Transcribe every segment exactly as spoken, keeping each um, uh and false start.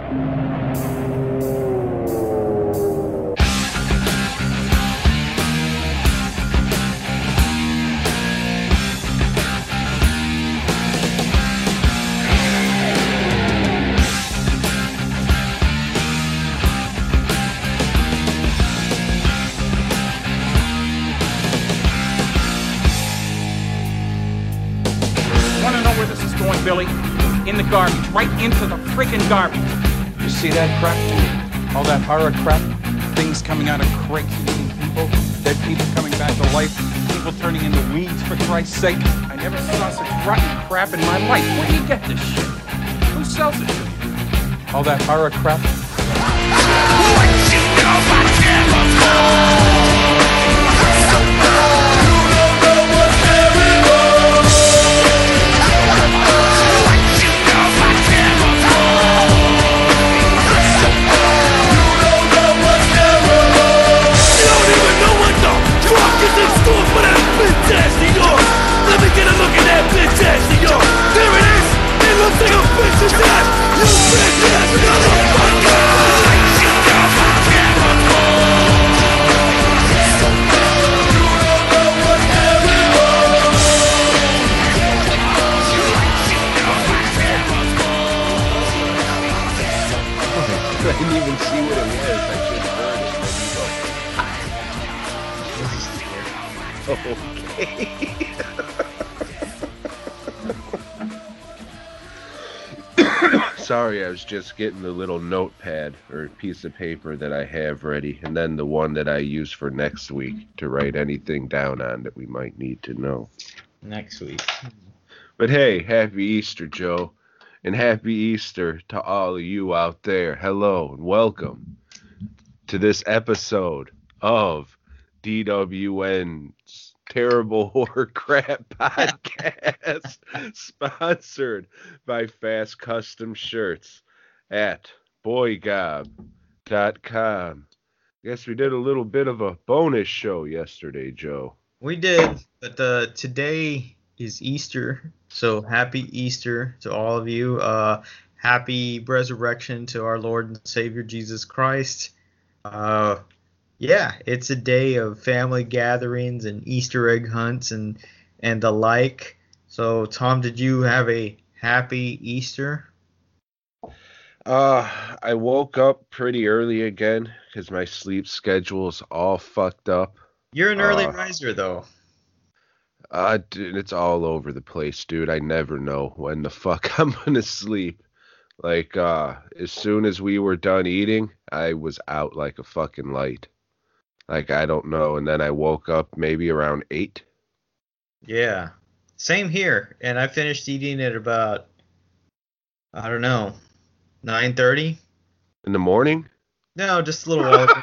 Billy, in the garbage, right into the freaking garbage. You see that crap? All that horror crap? Things coming out of crates eating people, dead people coming back to life, people turning into weeds, for Christ's sake. I never saw such rotten crap in my life. Where do you get this shit? Who sells it to you? All that horror crap? Let me get a look at that bitch ass of yours. There it is. It looks like a bitch's ass. You bitch ass motherfucker. I didn't even see what it was. I just heard it. Okay. Sorry, I was just getting the little notepad or piece of paper that I have ready, and then the one that I use for next week to write anything down on that we might need to know. Next week. But hey, happy Easter, Joe, and happy Easter to all of you out there. Hello, and welcome to this episode of D W N's Terrible Horror Crap Podcast, sponsored by Fast Custom Shirts at boy gob dot com. Guess we did a little bit of a bonus show yesterday, Joe. We did, but uh, today is Easter, so happy Easter to all of you. Uh, happy resurrection to our Lord and Savior Jesus Christ. Uh, Yeah, it's a day of family gatherings and Easter egg hunts and and the like. So, Tom, did you have a happy Easter? Uh, I woke up pretty early again because my sleep schedule's all fucked up. You're an early uh, riser, though. Uh, dude, it's all over the place, dude. I never know when the fuck I'm gonna sleep. Like, uh, as soon as we were done eating, I was out like a fucking light. Like, I don't know. And then I woke up maybe around eight. Yeah. Same here. And I finished eating at about, I don't know, nine thirty? In the morning? No, just a little while ago.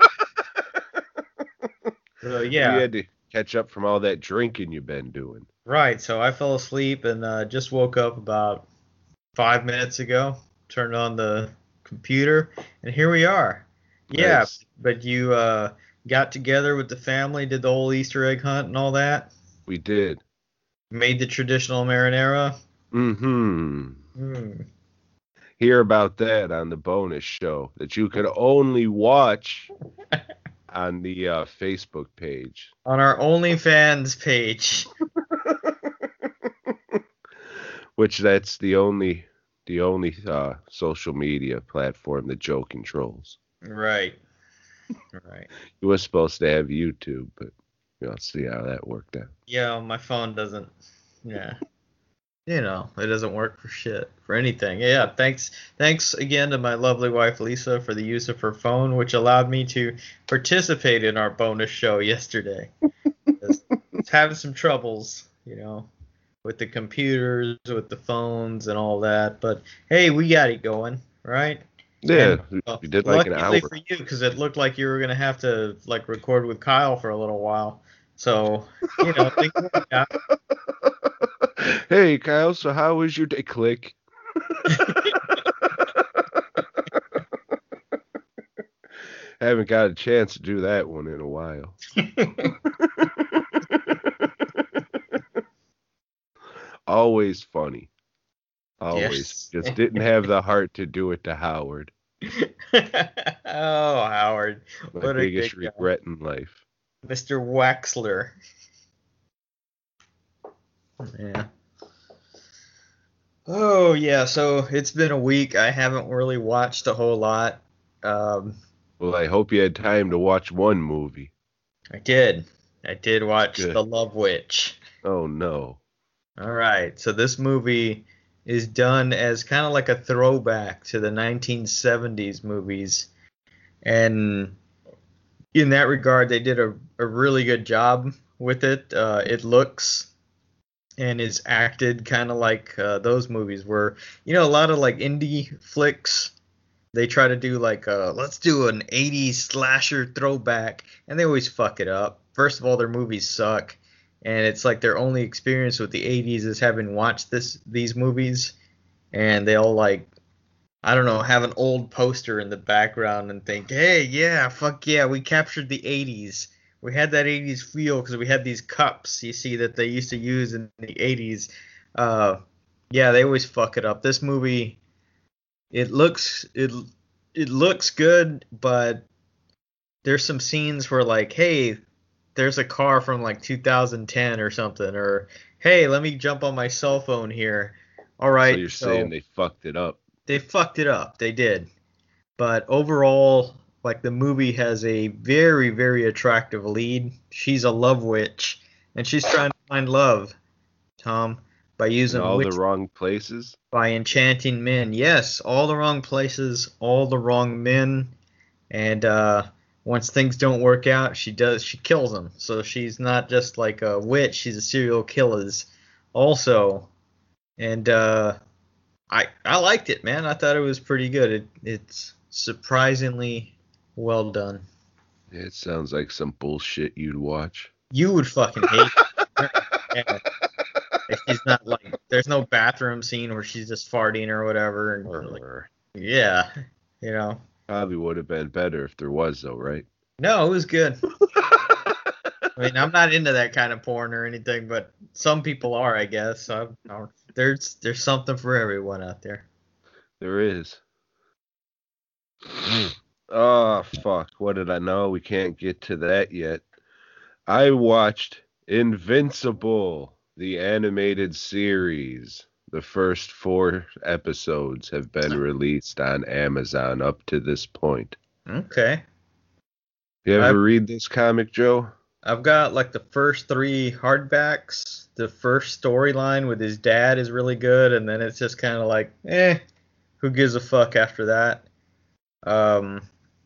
So, yeah. You had to catch up from all that drinking you've been doing. Right. So I fell asleep and uh, just woke up about five minutes ago. Turned on the computer, and here we are. Yeah, Nice. But you uh, got together with the family, did the whole Easter egg hunt and all that? We did. Made the traditional marinara? Mm-hmm. Mm. Hear about that on the bonus show that you can only watch on the uh, Facebook page. On our OnlyFans page. Which that's the only the only uh, social media platform that Joe controls. Right. Right. You were supposed to have YouTube, but we'll see how that worked out. Yeah, my phone doesn't. Yeah. You know, it doesn't work for shit, for anything. Yeah, thanks thanks again to my lovely wife Lisa for the use of her phone, which allowed me to participate in our bonus show yesterday. It's, it's having some troubles, you know, with the computers, with the phones and all that. But, hey, we got it going, right? Yeah, And, uh, we did like an hour. luckily for you, because it looked like you were going to have to, like, record with Kyle for a little while. So, you know, things worked out. Hey, Kyle, so how was your day? Click. Haven't got a chance to do that one in a while. Always funny. Always. Yes. Just didn't have the heart to do it to Howard. Oh, Howard. My What a biggest good guy. regret in life. Mister Waxler. Yeah. Oh, yeah, so it's been a week. I haven't really watched a whole lot. Um, Well, I hope you had time to watch one movie. I did. I did watch Good. The Love Witch. Oh no. All right, so this movie is done as kind of like a throwback to the nineteen seventies movies. And in that regard, they did a, a really good job with it. Uh, it looks and is acted kind of like uh, those movies where, you know, a lot of like indie flicks, they try to do like, uh, let's do an eighties slasher throwback, and they always fuck it up. First of all, their movies suck, and it's like their only experience with the eighties is having watched this these movies, and they'll like, I don't know, have an old poster in the background and think, hey, yeah, fuck yeah, we captured the eighties. We had that eighties feel because we had these cups, you see, that they used to use in the eighties. Uh, yeah, they always fuck it up. This movie, it looks it it looks good, but there's some scenes where like, hey, there's a car from like two thousand ten or something, or hey, let me jump on my cell phone here. All right, So you're so saying they fucked it up. they fucked it up. They did. But overall, like the movie has a very, very attractive lead. She's a love witch, and she's trying to find love, Tom, by In using all witch, the wrong places. by enchanting men. Yes, all the wrong places, all the wrong men, and uh, once things don't work out, she does she kills them. So she's not just like a witch; she's a serial killer also. And uh, I I liked it, man. I thought it was pretty good. It it's surprisingly well done. It sounds like some bullshit you'd watch. You would fucking hate it. Yeah. If she's not like, there's no bathroom scene where she's just farting or whatever. And like, Or yeah, you know. probably would have been better if there was, though, right? No, it was good. I mean, I'm not into that kind of porn or anything, but some people are, I guess. So I, there's there's something for everyone out there. There is. Oh, fuck. What did I know? We can't get to that yet. I watched Invincible, the animated series. The first four episodes have been released on Amazon up to this point. Okay. You ever I've- read this comic, Joe? I've got like the first three hardbacks. The first storyline with his dad is really good, and then it's just kind of like, eh, who gives a fuck after that? Um,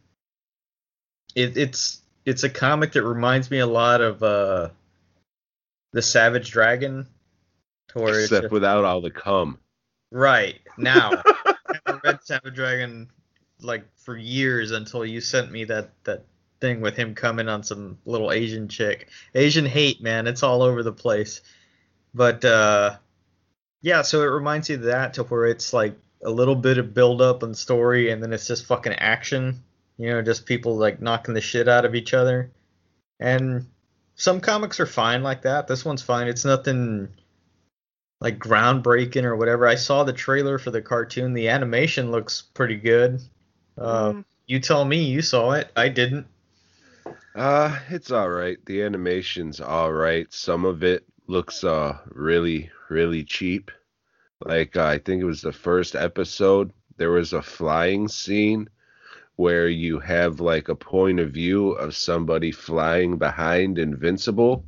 it, it's it's a comic that reminds me a lot of uh, the Savage Dragon, to where it's Except just- without all the cum. right now. I haven't read Savage Dragon like for years until you sent me that that thing with him coming on some little Asian chick. Asian hate, man, it's all over the place. But uh, yeah, so it reminds you of that, to where it's like a little bit of build up and story, and then it's just fucking action. You know, just people like knocking the shit out of each other. And some comics are fine like that. This one's fine. It's nothing like groundbreaking or whatever. I saw the trailer for the cartoon. The animation looks pretty good. Uh, Mm. You tell me, you saw it. I didn't. Uh, it's all right. The animation's all right. Some of it looks uh really, really cheap. Like, uh, I think it was the first episode, there was a flying scene where you have like a point of view of somebody flying behind Invincible.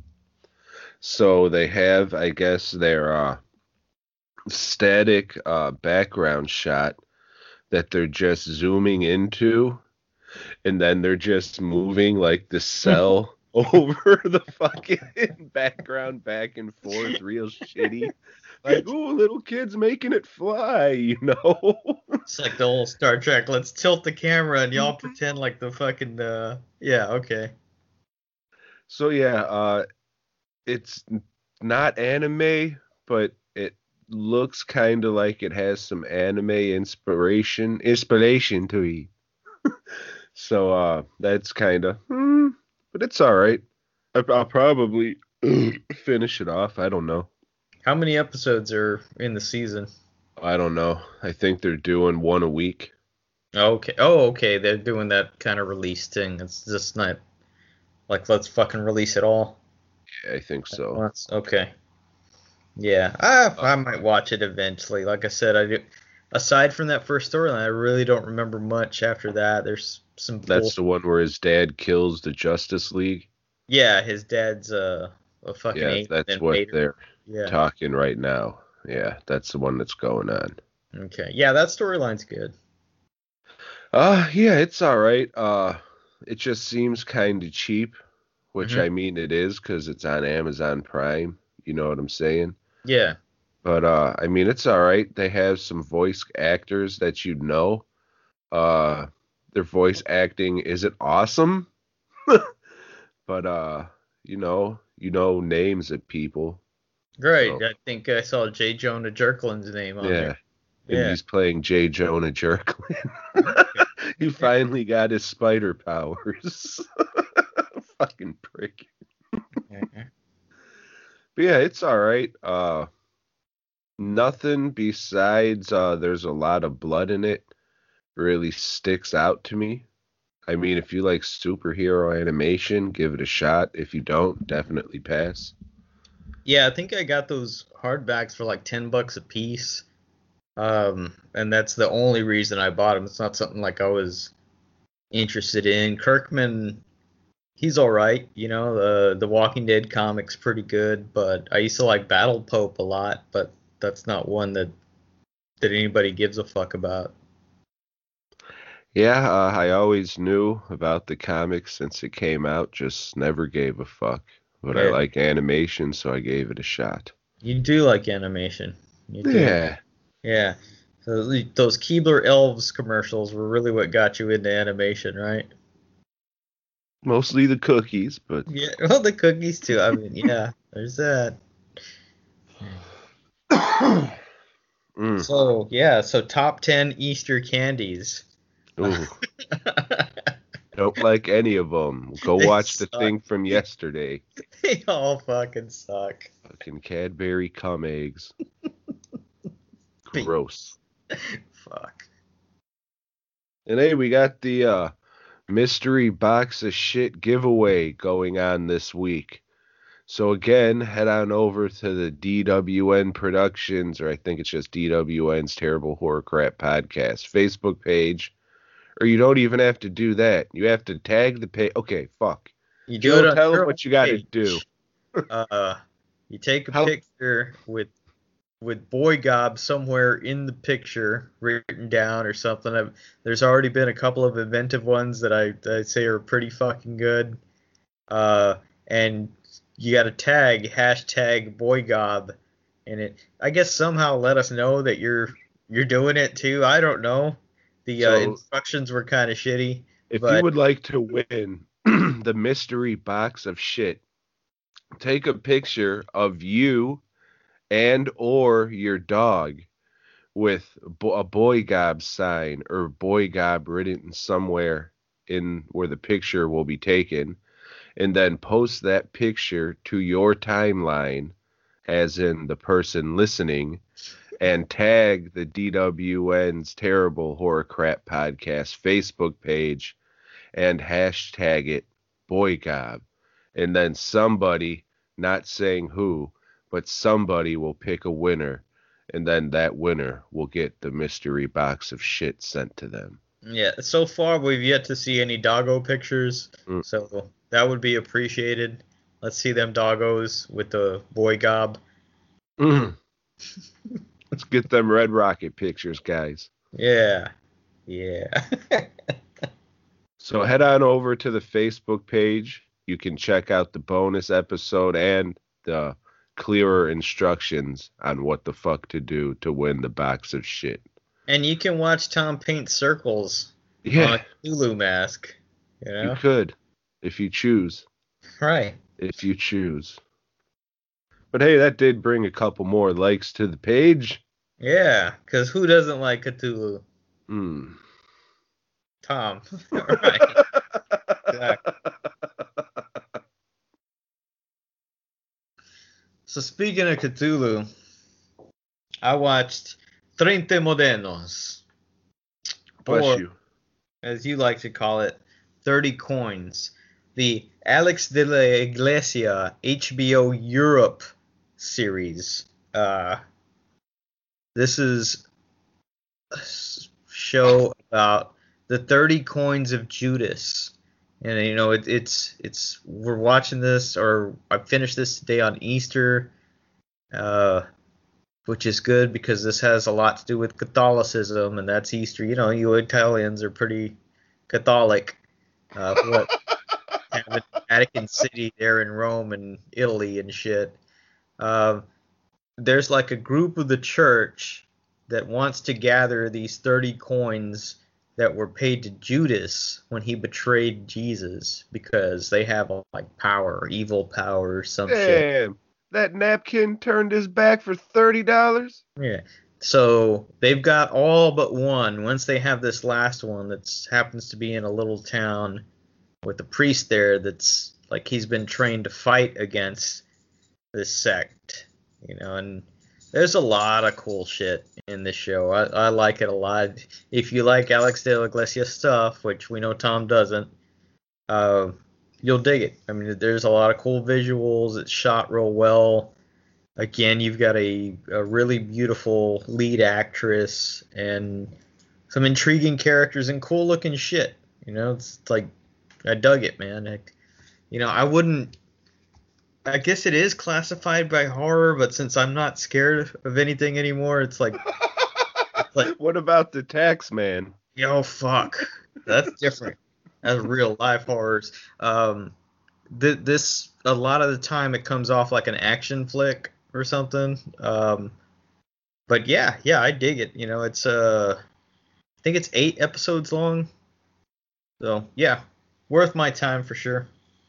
So they have, I guess, their uh, static uh, background shot that they're just zooming into, and then they're just moving like the cell over the fucking background back and forth real shitty. Like, ooh, little kid's making it fly, you know? It's like the old Star Trek. Let's tilt the camera and y'all pretend like the fucking. Uh... Yeah, okay. So yeah, uh, it's not anime, but it looks kind of like it has some anime inspiration, inspiration to it. So uh, that's kind of, hmm, but it's all right. I, I'll probably finish it off. I don't know. How many episodes are in the season? I don't know. I think they're doing one a week. Okay. Oh, okay. They're doing that kind of release thing. It's just not like let's fucking release it all Yeah, I think at so. once. Okay. Yeah, I I might watch it eventually. Like I said, I do. Aside from that first storyline, I really don't remember much after that. There's some That's bullshit. the one where his dad kills the Justice League. Yeah, his dad's uh, a fucking Yeah, alien that's what invader. they're Yeah. talking right now. Yeah, that's the one that's going on. Okay. Yeah, that storyline's good. Uh, yeah, it's all right. Uh, it just seems kind of cheap, which Mhm. I mean it is because it's on Amazon Prime. You know what I'm saying? Yeah. But uh, I mean it's all right. They have some voice actors that you know. Uh, their voice acting isn't awesome, but uh, you know, you know names of people. Great. So I think I saw J. Jonah Jerklin's name on yeah, there. and Yeah. he's playing J. Jonah Jerklin. He finally got his spider powers. Fucking prick. Mhm. But yeah, it's all right. Uh, nothing besides uh, there's a lot of blood in it really sticks out to me. I mean, if you like superhero animation, give it a shot. If you don't, definitely pass. Yeah, I think I got those hardbacks for like ten bucks a piece. Um, and that's the only reason I bought them. It's not something like I was interested in. Kirkman, he's all right. You know, the the Walking Dead comic's pretty good, but I used to like Battle Pope a lot, but that's not one that that anybody gives a fuck about. Yeah, uh, I always knew about the comics since it came out, just never gave a fuck. But I Yeah, like animation, so I gave it a shot. you do like animation. You do. Yeah, Yeah. So the- those Keebler Elves commercials were really what got you into animation, right? mostly the cookies, but Yeah. Well, the cookies too. I mean, yeah, there's that. mm, So yeah, so top ten Easter candies. ooh, don't like any of them. Go They watch the suck. thing from yesterday. They all fucking suck. Fucking Cadbury cum eggs. Be- Gross. Fuck. And hey, we got the uh, mystery box of shit giveaway going on this week. So again, head on over to the D W N Productions, or I think it's just D W N's Terrible Horror Crap Podcast Facebook page. Or you don't even have to do that. You have to tag the page. Okay, fuck. You do Joe, it on tell them your what you got to page. do. Uh, you take a How- picture with with Boy Gob somewhere in the picture written down or something. I've, there's already been a couple of inventive ones that I that I say are pretty fucking good. Uh, and you got to tag hashtag Boy Gob in it. I guess somehow let us know that you're you're doing it too. I don't know. The uh, So- instructions were kind of shitty. If But- you would like to win the mystery box of shit, take a picture of you and or your dog with bo- a Boy Gob sign or Boy Gob written somewhere in where the picture will be taken, and then post that picture to your timeline, as in the person listening, and tag the D W N's Terrible Horror Crap Podcast Facebook page and hashtag it Boy Gob. And then somebody, not saying who, but somebody will pick a winner, and then that winner will get the mystery box of shit sent to them. Yeah, so far we've yet to see any doggo pictures, Mm. so that would be appreciated. Let's see them doggos with the Boy Gob. Mm. Let's get them Red Rocket pictures, guys. Yeah, yeah. So head on over to the Facebook page. You can check out the bonus episode and the clearer instructions on what the fuck to do to win the box of shit. And you can watch Tom paint circles on Yeah, a Cthulhu mask. You you know? could, if you choose. Right. If you choose. But hey, that did bring a couple more likes to the page. Yeah, because who doesn't like Cthulhu? Hmm. Tom. Right. Exactly. So speaking of Cthulhu, I watched Trinte Modernos. Bless Or- you. as you like to call it, thirty coins. The Alex de la Iglesia H B O Europe series. Uh, this is a show about the thirty coins of Judas. And you know it, it's it's we're watching this, or I finished this today on Easter, uh, which is good because this has a lot to do with Catholicism, and that's Easter. You know, you Italians are pretty Catholic. Uh, what having Vatican City there in Rome and Italy and shit. Um, there's like a group of the church that wants to gather these thirty coins that were paid to Judas when he betrayed Jesus, because they have like power, evil power or some Damn, shit. that napkin turned his back for thirty dollars? Yeah. So they've got all but one. Once they have this last one that happens to be in a little town with a priest there that's like he's been trained to fight against this sect, you know, and there's a lot of cool shit in this show. I, I like it a lot. If you like Alex de la Iglesia stuff, which we know Tom doesn't, uh, you'll dig it. I mean, there's a lot of cool visuals. It's shot real well. Again, you've got a, a really beautiful lead actress and some intriguing characters and cool looking shit. You know, it's like, I dug it, man. I, you know, I wouldn't, I guess it is classified by horror, but since I'm not scared of anything anymore, it's like, it's like, What about the tax man? yo, fuck, that's different. That's real life horrors. Um, th- this a lot of the time it comes off like an action flick or something. Um, but yeah, yeah, I dig it. You know, it's uh, I think it's eight episodes long. So yeah, worth my time for sure.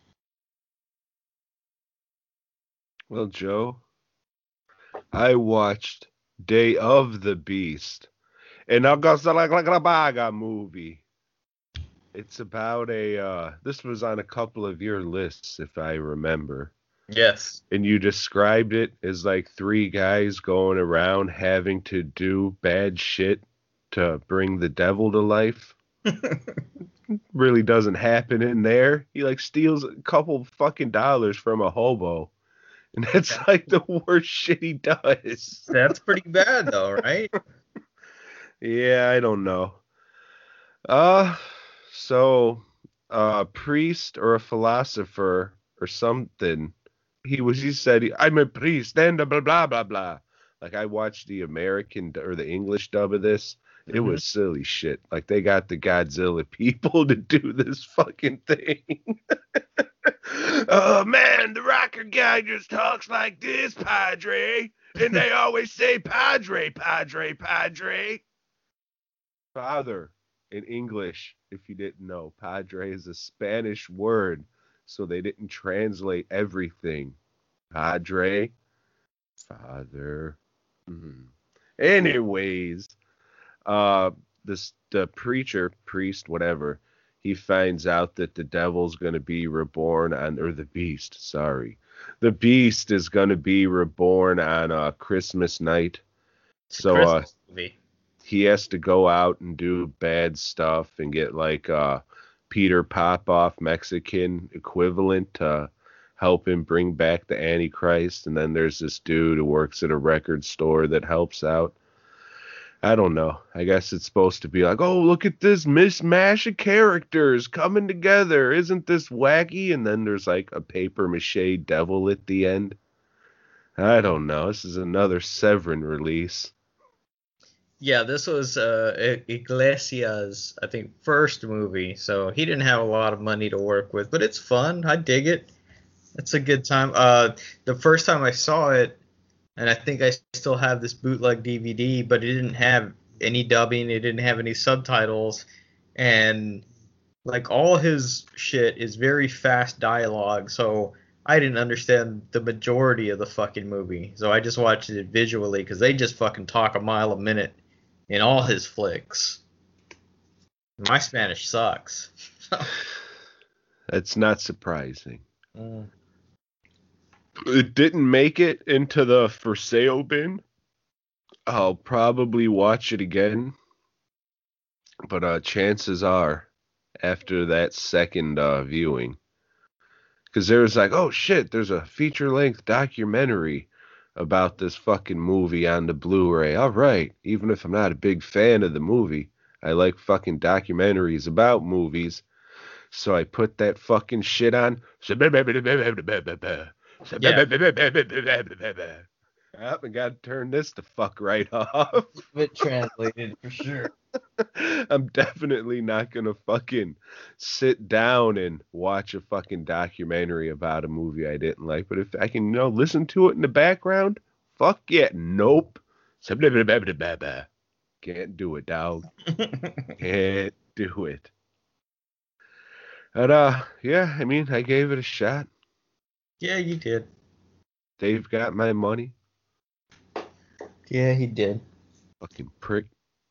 Well, Joe, I watched Day of the Beast, an Augustalaga movie. It's about a, uh, this was on a couple of your lists, if I remember. Yes. And you described it as like three guys going around having to do bad shit to bring the devil to life. Really doesn't happen in there. He like steals a couple fucking dollars from a hobo. And that's like the worst shit he does. That's pretty bad though, right? Yeah, I don't know. Uh, so a priest or a philosopher or something. He was. He said, "I'm a priest," and blah blah blah blah. Like I watched the American or the English dub of this. It Mhm. was silly shit. Like they got the Godzilla people to do this fucking thing. Oh man, the rocker guy just talks like this, Padre. And they always say Padre, Padre, Padre. Father in English, if you didn't know. Padre is a Spanish word, so they didn't translate everything. Padre, father. Mhm. Anyways, uh, this the preacher, priest, whatever, he finds out that the devil's going to be reborn on, or the beast, sorry. The beast is going to be reborn on uh, Christmas night. It's a So uh, Christmas movie. he has to go out and do bad stuff and get like uh, Peter Popoff Mexican equivalent to help him bring back the Antichrist. And then there's this dude who works at a record store that helps out. I don't know. I guess it's supposed to be like, oh, look at this mishmash of characters coming together. Isn't this wacky? And then there's like a paper mache devil at the end. I don't know. This is another Severin release. Yeah, this was uh, Iglesias, I think, first movie, so he didn't have a lot of money to work with, but it's fun. I dig it. It's a good time. Uh, the first time I saw it, and I think I still have this bootleg D V D, but it didn't have any dubbing. It didn't have any subtitles. And like all his shit is very fast dialogue. So I didn't understand the majority of the fucking movie. So I just watched it visually because they just fucking talk a mile a minute in all his flicks. My Spanish sucks. That's not surprising. Mm. It didn't make it into the for sale bin. I'll probably watch it again. But uh, chances are, after that second uh, viewing, because there was like, oh shit, there's a feature-length documentary about this fucking movie on the Blu-ray. All right, even if I'm not a big fan of the movie, I like fucking documentaries about movies. So I put that fucking shit on. Yep, and gotta turn this the fuck right off. Bit translated for sure. I'm definitely not gonna fucking sit down and watch a fucking documentary about a movie I didn't like. But if I can, you know, listen to it in the background, fuck yeah. Nope. Can't do it, dog. Can't do it. But uh, yeah, I mean, I gave it a shot. Yeah, you did. Dave got my money. Yeah, he did. Fucking prick.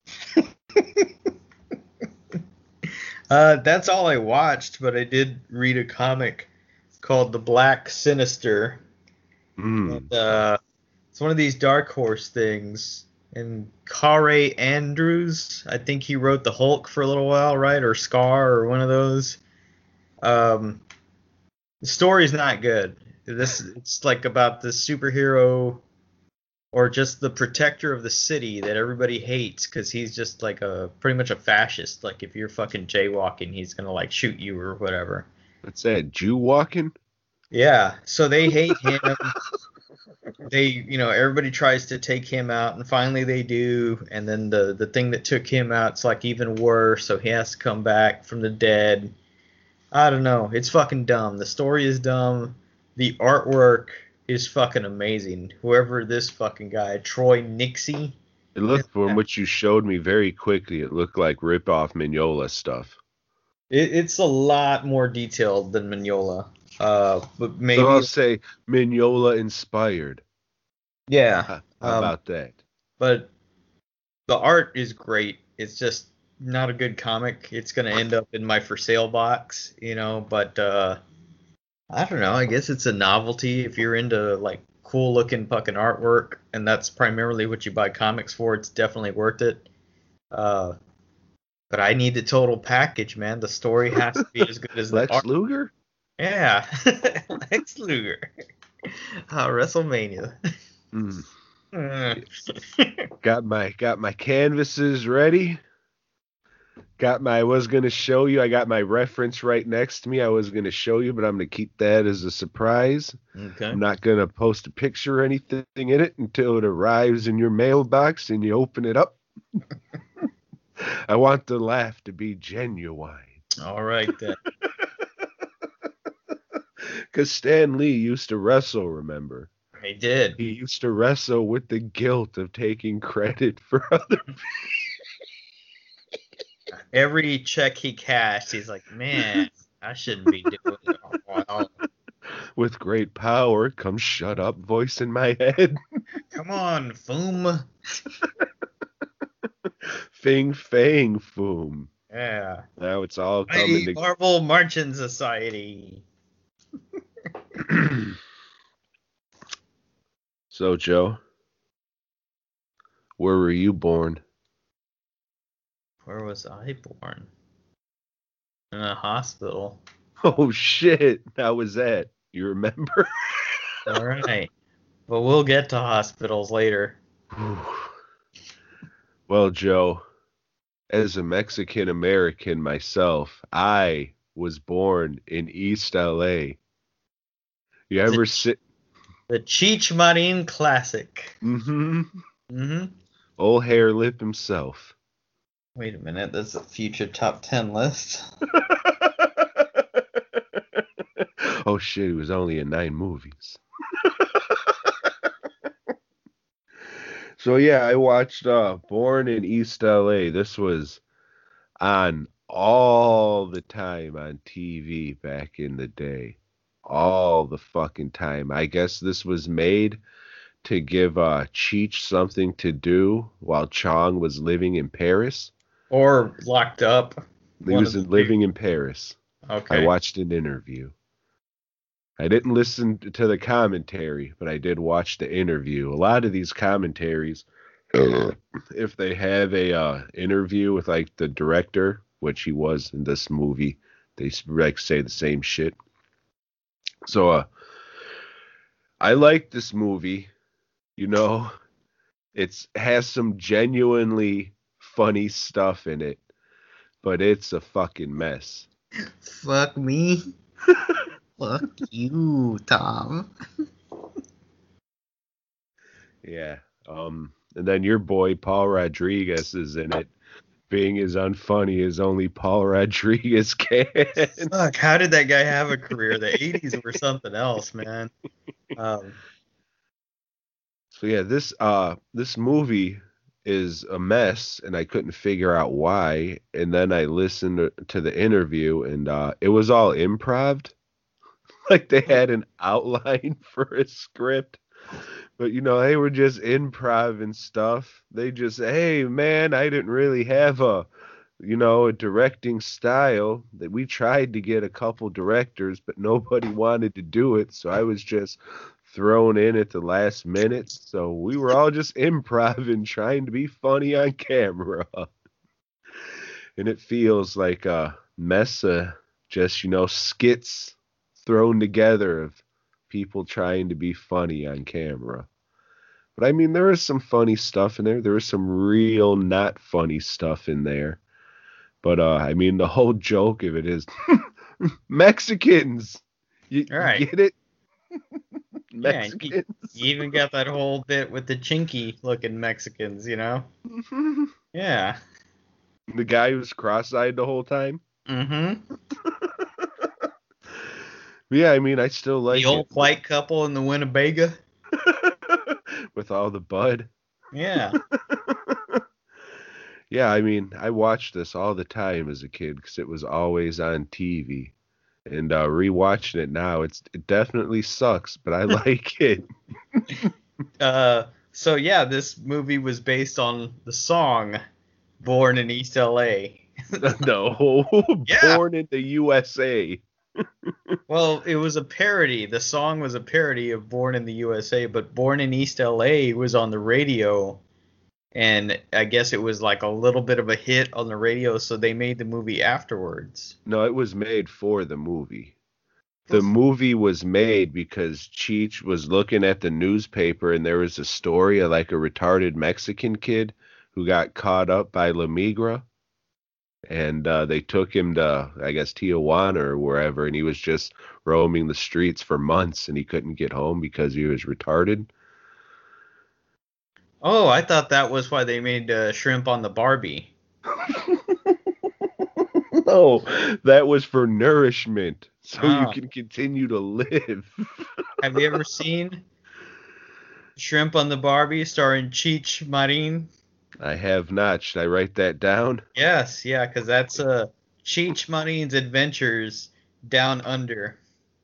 uh, that's all I watched, but I did read a comic called The Black Sinister. Mm. And, uh, it's one of these Dark Horse things. And Kare Andrews, I think he wrote the Hulk for a little while, right? Or Scar, or one of those. Um, the story's not good. This it's like about the superhero, or just the protector of the city that everybody hates because he's just like a pretty much a fascist. Like if you're fucking jaywalking, he's gonna like shoot you or whatever. What's that? Jew walking? Yeah. So they hate him. They, you know, everybody tries to take him out, and finally they do. And then the the thing that took him out's like even worse. So he has to come back from the dead. I don't know. It's fucking dumb. The story is dumb. The artwork is fucking amazing. Whoever this fucking guy, Troy Nixie. It looked, from what you showed me very quickly, it looked like rip-off Mignola stuff. It, it's a lot more detailed than Mignola. Uh, but maybe So I'll say Mignola inspired. Yeah. How um, about that? But the art is great. It's just not a good comic. It's gonna end up in my for sale box, you know. But uh, I don't know. I guess it's a novelty if you're into like cool looking fucking artwork, and that's primarily what you buy comics for. It's definitely worth it. Uh, but I need the total package, man. The story has to be as good as the Lex art. Luger? Yeah, Lex Luger. Uh, WrestleMania. Mm. Mm. Got my got my canvases ready. Got my I was gonna show you. I got my reference right next to me. I was gonna show you, but I'm gonna keep that as a surprise. Okay. I'm not gonna post a picture or anything in it until it arrives in your mailbox and you open it up. I want the laugh to be genuine. All right then. Because Stan Lee used to wrestle, remember? I did. He used to wrestle with the guilt of taking credit for other people. Every check he cashed, he's like, man, I shouldn't be doing it. Wow. With great power comes shut up voice in my head. Come on, Foom. Fing fang foom. Yeah. Now it's all coming Mighty together. Marvel Marching Society. So, Joe, where were you born? Where was I born? In a hospital. Oh, shit. How was that? You remember? All right. But we'll get to hospitals later. Well, Joe, as a Mexican American myself, I was born in East L A. You ever sit? The Cheech Marin Classic. Mm-hmm. Mm-hmm. Old hair lip himself. Wait a minute, that's a future top ten list. Oh shit, it was only in nine movies. So yeah, I watched uh, Born in East L A. This was on all the time on T V back in the day. All the fucking time. I guess this was made to give uh, Cheech something to do while Chong was living in Paris. Or locked up. He One was of the living in Paris. Okay. I watched an interview. I didn't listen to the commentary, but I did watch the interview. A lot of these commentaries if they have a uh, interview with like the director, which he was in this movie, they like say the same shit. So uh, I like this movie. You know, it's has some genuinely funny stuff in it, but it's a fucking mess. Fuck me. Fuck you, Tom. Yeah. Um. And then your boy Paul Rodriguez is in it, being as unfunny as only Paul Rodriguez can. Fuck, how did that guy have a career? The eighties were something else, man. Um, So yeah, this uh this movie is a mess, and I couldn't figure out why. And then I listened to, to the interview, and uh, it was all improv. Like they had an outline for a script. But, you know, they were just improv and stuff. They just, hey, man, I didn't really have a, you know, a directing style. That we tried to get a couple directors, but nobody wanted to do it. So I was just thrown in at the last minute. So we were all just improv and trying to be funny on camera. And it feels like a mess of just, you know, skits thrown together of people trying to be funny on camera. But I mean, there is some funny stuff in there. There is some real not funny stuff in there. But uh, I mean, the whole joke of it is Mexicans. You, All right. you get it? yeah, Mexicans. you, you even got that whole bit with the chinky looking Mexicans, you know? Yeah. The guy who's cross-eyed the whole time. Mm-hmm. Yeah, I mean, I still like The old it. white couple in the Winnebago. With all the bud. Yeah. Yeah, I mean, I watched this all the time as a kid because it was always on T V. And uh, rewatching it now, it's it definitely sucks, but I like it. Uh, so yeah, this movie was based on the song "Born in East L A." No, Yeah. Born in the U S A. Well, it was a parody. The song was a parody of "Born in the U S A," but "Born in East L A" was on the radio, and I guess it was like a little bit of a hit on the radio, so they made the movie afterwards. No, it was made for the movie. The movie was made because Cheech was looking at the newspaper and there was a story of like a retarded Mexican kid who got caught up by La Migra. And uh, they took him to, I guess, Tijuana or wherever, and he was just roaming the streets for months and he couldn't get home because he was retarded. Oh, I thought that was why they made uh, Shrimp on the Barbie. No, that was for nourishment, so Ah. you can continue to live. Have you ever seen Shrimp on the Barbie starring Cheech Marin? I have not. Should I write that down? Yes, yeah, because that's uh, Cheech Marin's Adventures Down Under.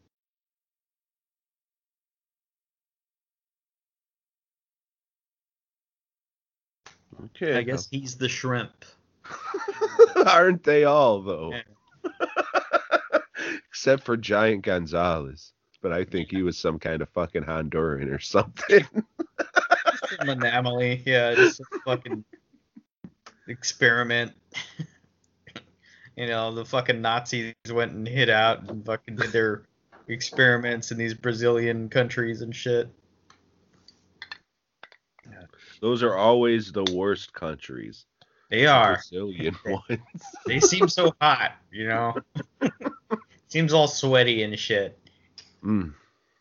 Okay. I guess he's the shrimp. Aren't they all, though? Yeah. Except for Giant Gonzalez. But I think he was some kind of fucking Honduran or something. An anomaly, yeah, just a fucking experiment. You know, the fucking Nazis went and hid out and fucking did their experiments in these Brazilian countries and shit. Those are always the worst countries. They are. Brazilian ones. They seem so hot, you know? Seems all sweaty and shit. Mm.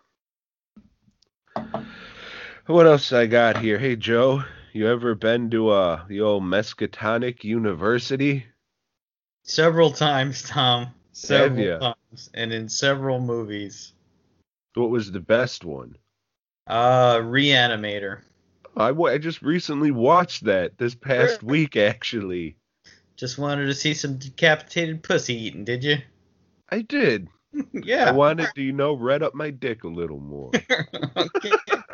What else I got here? Hey, Joe, you ever been to uh, the old Miskatonic University? Several times, Tom. Several ya? times. And in several movies. What was the best one? Uh, Reanimator. I, wa- I just recently watched that this past week, actually. Just wanted to see some decapitated pussy eating, did you? I did. Yeah. I wanted to, you know, red up my dick a little more. Okay.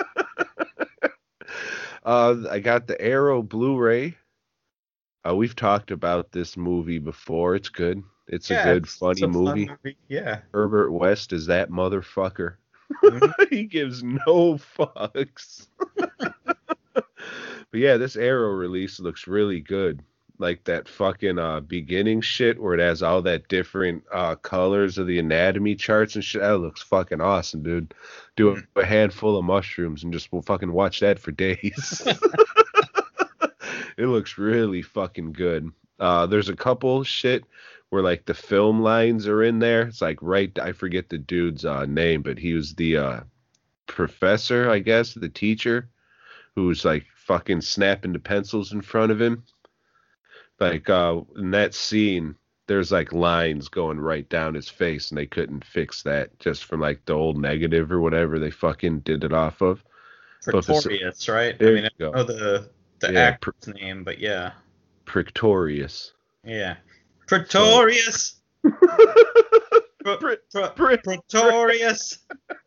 uh, I got the Arrow Blu-ray. Uh, we've talked about this movie before. It's good. It's Yeah, a good, it's- funny it's a fun movie. movie. Yeah. Herbert West is that motherfucker. Mhm. He gives no fucks. But But yeah, this Arrow release looks really good. Like that fucking uh, beginning shit where it has all that different uh, colors of the anatomy charts and shit. That looks fucking awesome, dude. Do a, a handful of mushrooms and just we'll fucking watch that for days. It looks really fucking good. Uh, there's a couple shit where like the film lines are in there. It's like right, I forget the dude's uh, name, but he was the uh, professor, I guess, the teacher, who's like fucking snapping the pencils in front of him. Like uh, in that scene, there's like lines going right down his face, and they couldn't fix that just from like the old negative or whatever they fucking did it off of. Pretorius, right? There I mean, you I go. don't know the the Yeah, actor's name, but yeah, Pretorius. yeah, Pretorius. Pre- Pre- pre- pre- Pretorius.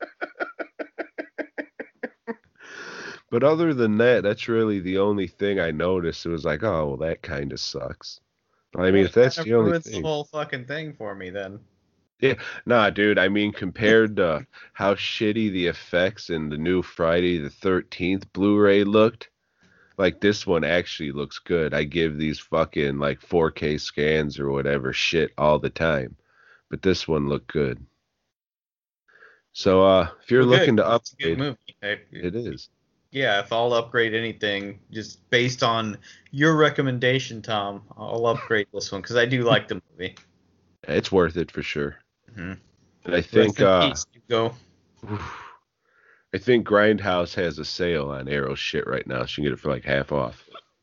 But other than that, that's really the only thing I noticed. It was like, oh, well, that kind of sucks. I mean, if that's Kind of the only ruins thing. the whole fucking thing for me, then. Nah, dude, I mean, compared to how shitty the effects in the new Friday the thirteenth Blu-ray looked, like this one actually looks good. I give these fucking like four K scans or whatever shit all the time. But this one looked good. So uh, if you're Well, looking good. to It's a good upgrade, movie. I- it is. Yeah, if I'll upgrade anything, just based on your recommendation, Tom, I'll upgrade this one because I do like the movie. It's worth it for sure. Mhm. And I think Rest in uh, peace, Hugo. I think Grindhouse has a sale on Arrow shit right now. So you can get it for like half off.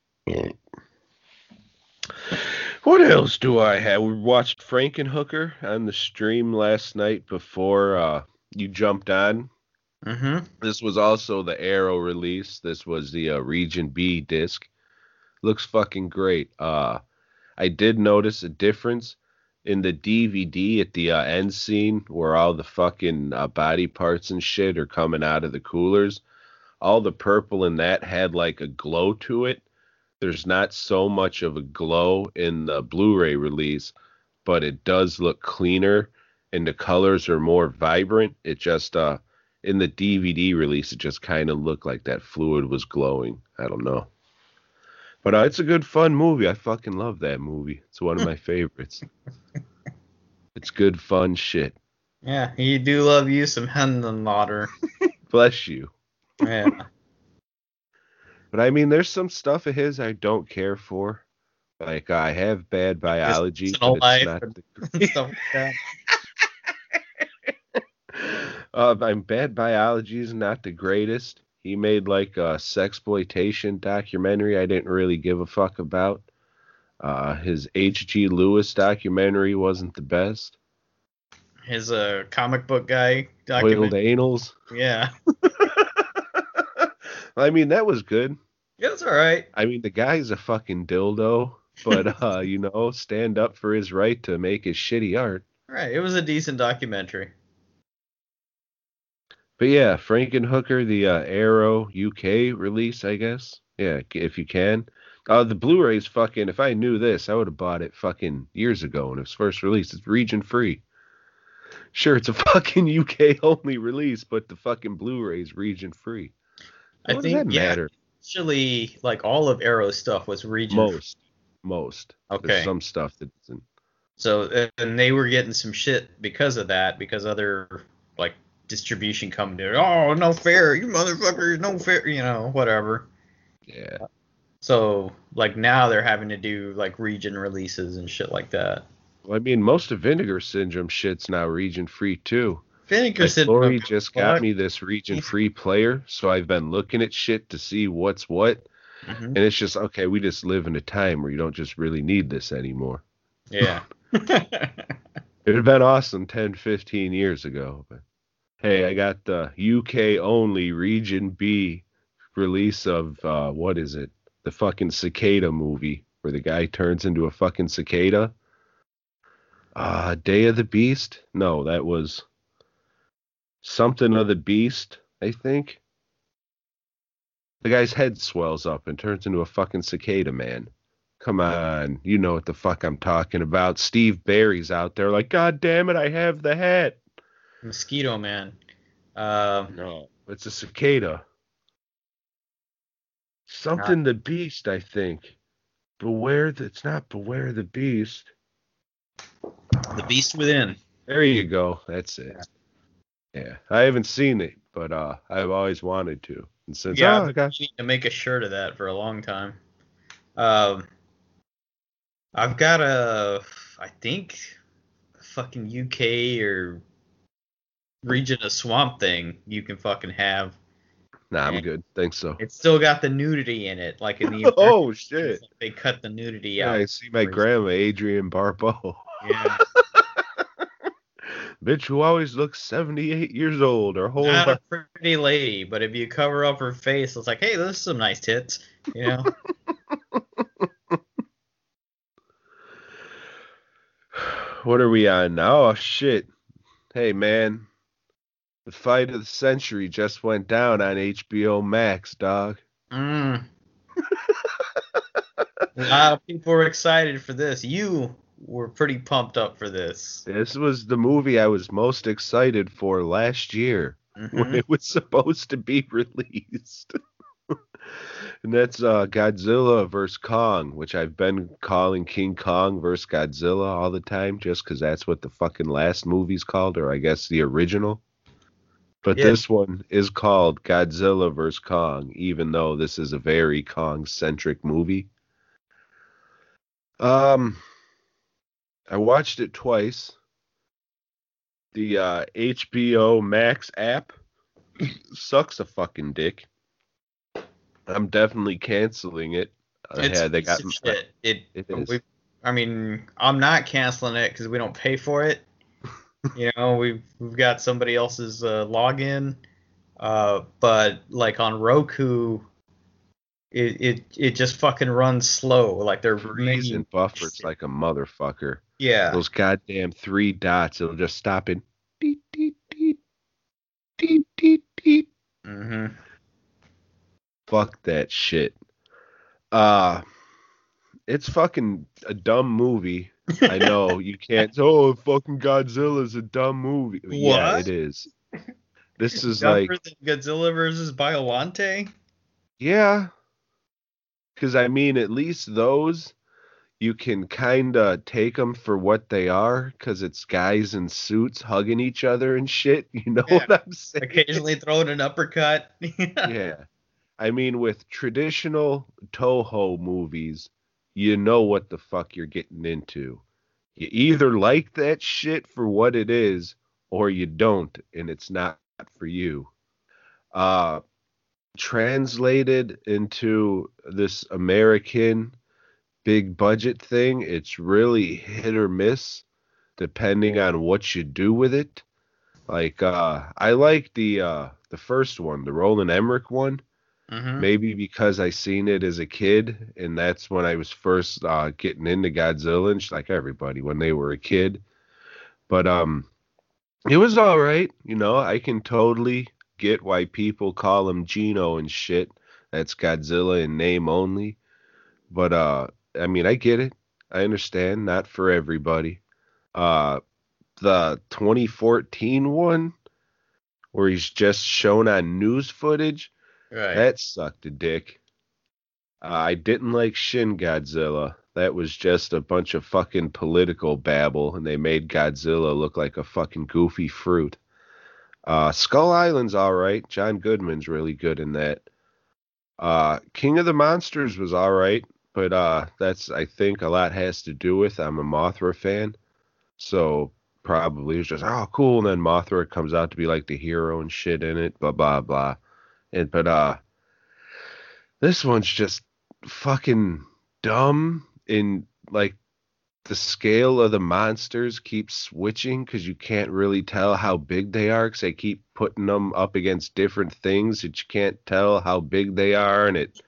What else do I have? We watched Frankenhooker on the stream last night before uh, you jumped on. Mm-hmm. This was also the Arrow release. This was the uh, Region B disc. Looks fucking great. Uh, I did notice a difference in the D V D at the uh, end scene where all the fucking uh, body parts and shit are coming out of the coolers. All the purple in that had like a glow to it. There's not so much of a glow in the Blu-ray release, but it does look cleaner and the colors are more vibrant. It just, uh, in the D V D release, it just kind of looked like that fluid was glowing. I don't know. But uh, it's a good, fun movie. I fucking love that movie. It's one of my favorites. It's good, fun shit. Yeah, you do love you some Hendenlotter. Bless you. Yeah. But I mean, there's some stuff of his I don't care for. Like, I have bad biology, Personal but it's life not... and The... stuff like that. uh, I'm Bad Biology is not the greatest. He made, like, a sexploitation documentary I didn't really give a fuck about. Uh, his H G. Lewis documentary wasn't the best. His uh, comic book guy Oiled document. Anals. Yeah. I mean, that was good. Yeah, it's all right. I mean, the guy's a fucking dildo, but, uh, you know, stand up for his right to make his shitty art. Right, it was a decent documentary. But yeah, Frankenhooker, the uh, Arrow U K release, I guess. Yeah, if you can. Uh, the Blu-ray's fucking, if I knew this, I would have bought it fucking years ago when it was first released. It's region free. Sure, it's a fucking U K only release, but the fucking Blu-ray's region free. I What think, does that yeah, matter? actually, like all of Arrow's stuff was region. Most. Most. Okay. There's some stuff that isn't. So, and they were getting some shit because of that, because other, like, distribution companies, oh, no fair, you motherfuckers, no fair, you know, whatever. Yeah. So, like, now they're having to do, like, region releases and shit like that. Well, I mean, most of Vinegar Syndrome shit's now region free too. Vinegar Like, Syndrome. Lori just got What? me this region free player, so I've been looking at shit to see what's what. Mhm. And it's just, okay, we just live in a time where you don't just really need this anymore. Yeah. It would have been awesome ten, fifteen years ago. But hey, I got the U K only Region B release of, uh, what is it? The fucking cicada movie where the guy turns into a fucking cicada. Uh, Day of the Beast? No, that was something of the Beast, I think. The guy's head swells up and turns into a fucking cicada man. Come on, you know what the fuck I'm talking about. Steve Barry's out there like, God damn it, I have the hat. Mosquito Man. Uh, No, it's a cicada. something the Beast, I think. Beware the, it's not Beware the Beast. The Beast Within. There you go. That's it. Yeah, I haven't seen it, but uh, I've always wanted to. And since Yeah, oh, I've I got been meaning to make a shirt of that for a long time. Um, I've got a, I think, a fucking U K or region of Swamp Thing you can fucking have. nah, I'm and good. Thanks so. It's still got the nudity in it, like in the Oh shit! they cut the nudity Yeah, out. I see my grandma, Adrienne Barbeau. Yeah, Bitch who always looks seventy-eight years old. Her whole not life. a pretty lady, but if you cover up her face, it's like, hey, those are some nice tits, you know. What are we on now? Oh shit! Hey man, the fight of the century just went down on H B O Max, dog. Mm. A lot of people were excited for this. You were pretty pumped up for this. This was the movie I was most excited for last year when Mhm. it was supposed to be released. And that's uh, Godzilla versus Kong, which I've been calling King Kong versus Godzilla all the time just because that's what the fucking last movie's called, or I guess the original. But Yeah. this one is called Godzilla versus Kong, even though this is a very Kong-centric movie. Um, I watched it twice. The uh, H B O Max app sucks a fucking dick. I'm definitely canceling it. Uh, It's yeah, they a piece got of shit. It, It is. we, I mean, I'm not canceling it because we don't pay for it. You know, we've we've got somebody else's uh, login, uh, but like on Roku, it, it it just fucking runs slow. Like they're freeze and buffers like a motherfucker. yeah. Those goddamn three dots, it'll just stop in. Deet, deet, deet, deet, deet, deet. Mm-hmm. Fuck that shit. Uh, it's fucking a dumb movie. I know you can't. Oh, fucking Godzilla's a dumb movie. Yeah, What? it is. This is Dumber like, than Godzilla versus Biollante? yeah, because I mean, at least those you can kind of take them for what they are, because it's guys in suits hugging each other and shit. You know Yeah. what I'm saying? Occasionally throwing an uppercut. Yeah. I mean, with traditional Toho movies, you know what the fuck you're getting into. You either like that shit for what it is, or you don't, and it's not for you. Uh, translated into this American big budget thing, it's really hit or miss, depending on what you do with it. Like, uh, I like the uh, the first one, the Roland Emmerich one. Mm-hmm. Maybe because I seen it as a kid, and that's when I was first uh, getting into Godzilla, and like everybody when they were a kid. But um, it was all right. You know, I can totally get why people call him Gino and shit. That's Godzilla in name only. But uh, I mean, I get it. I understand. Not for everybody. Uh, the twenty fourteen one, where he's just shown on news footage. Right. That sucked a dick. Uh, I didn't like Shin Godzilla. That was just a bunch of fucking political babble, and they made Godzilla look like a fucking goofy fruit. Uh, Skull Island's alright. John Goodman's really good in that. Uh, King of the Monsters was alright, but uh, that's, I think, a lot has to do with I'm a Mothra fan. So probably it's just, oh, cool, and then Mothra comes out to be like the hero and shit in it, blah, blah, blah. And, but uh, this one's just fucking dumb. In like the scale of the monsters keeps switching because you can't really tell how big they are because they keep putting them up against different things that you can't tell how big they are, and it,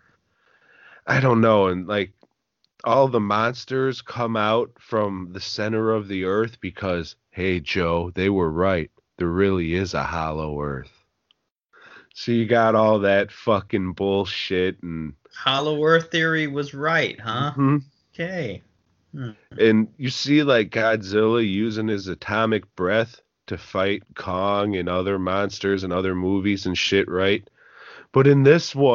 I don't know, and like all the monsters come out from the center of the earth because, hey Joe, they were right. There really is a hollow earth. So you got all that fucking bullshit and Hollow Earth theory was right, huh? Mhm. Okay. Hmm. And you see like Godzilla using his atomic breath to fight Kong and other monsters and other movies and shit, right? But in this one,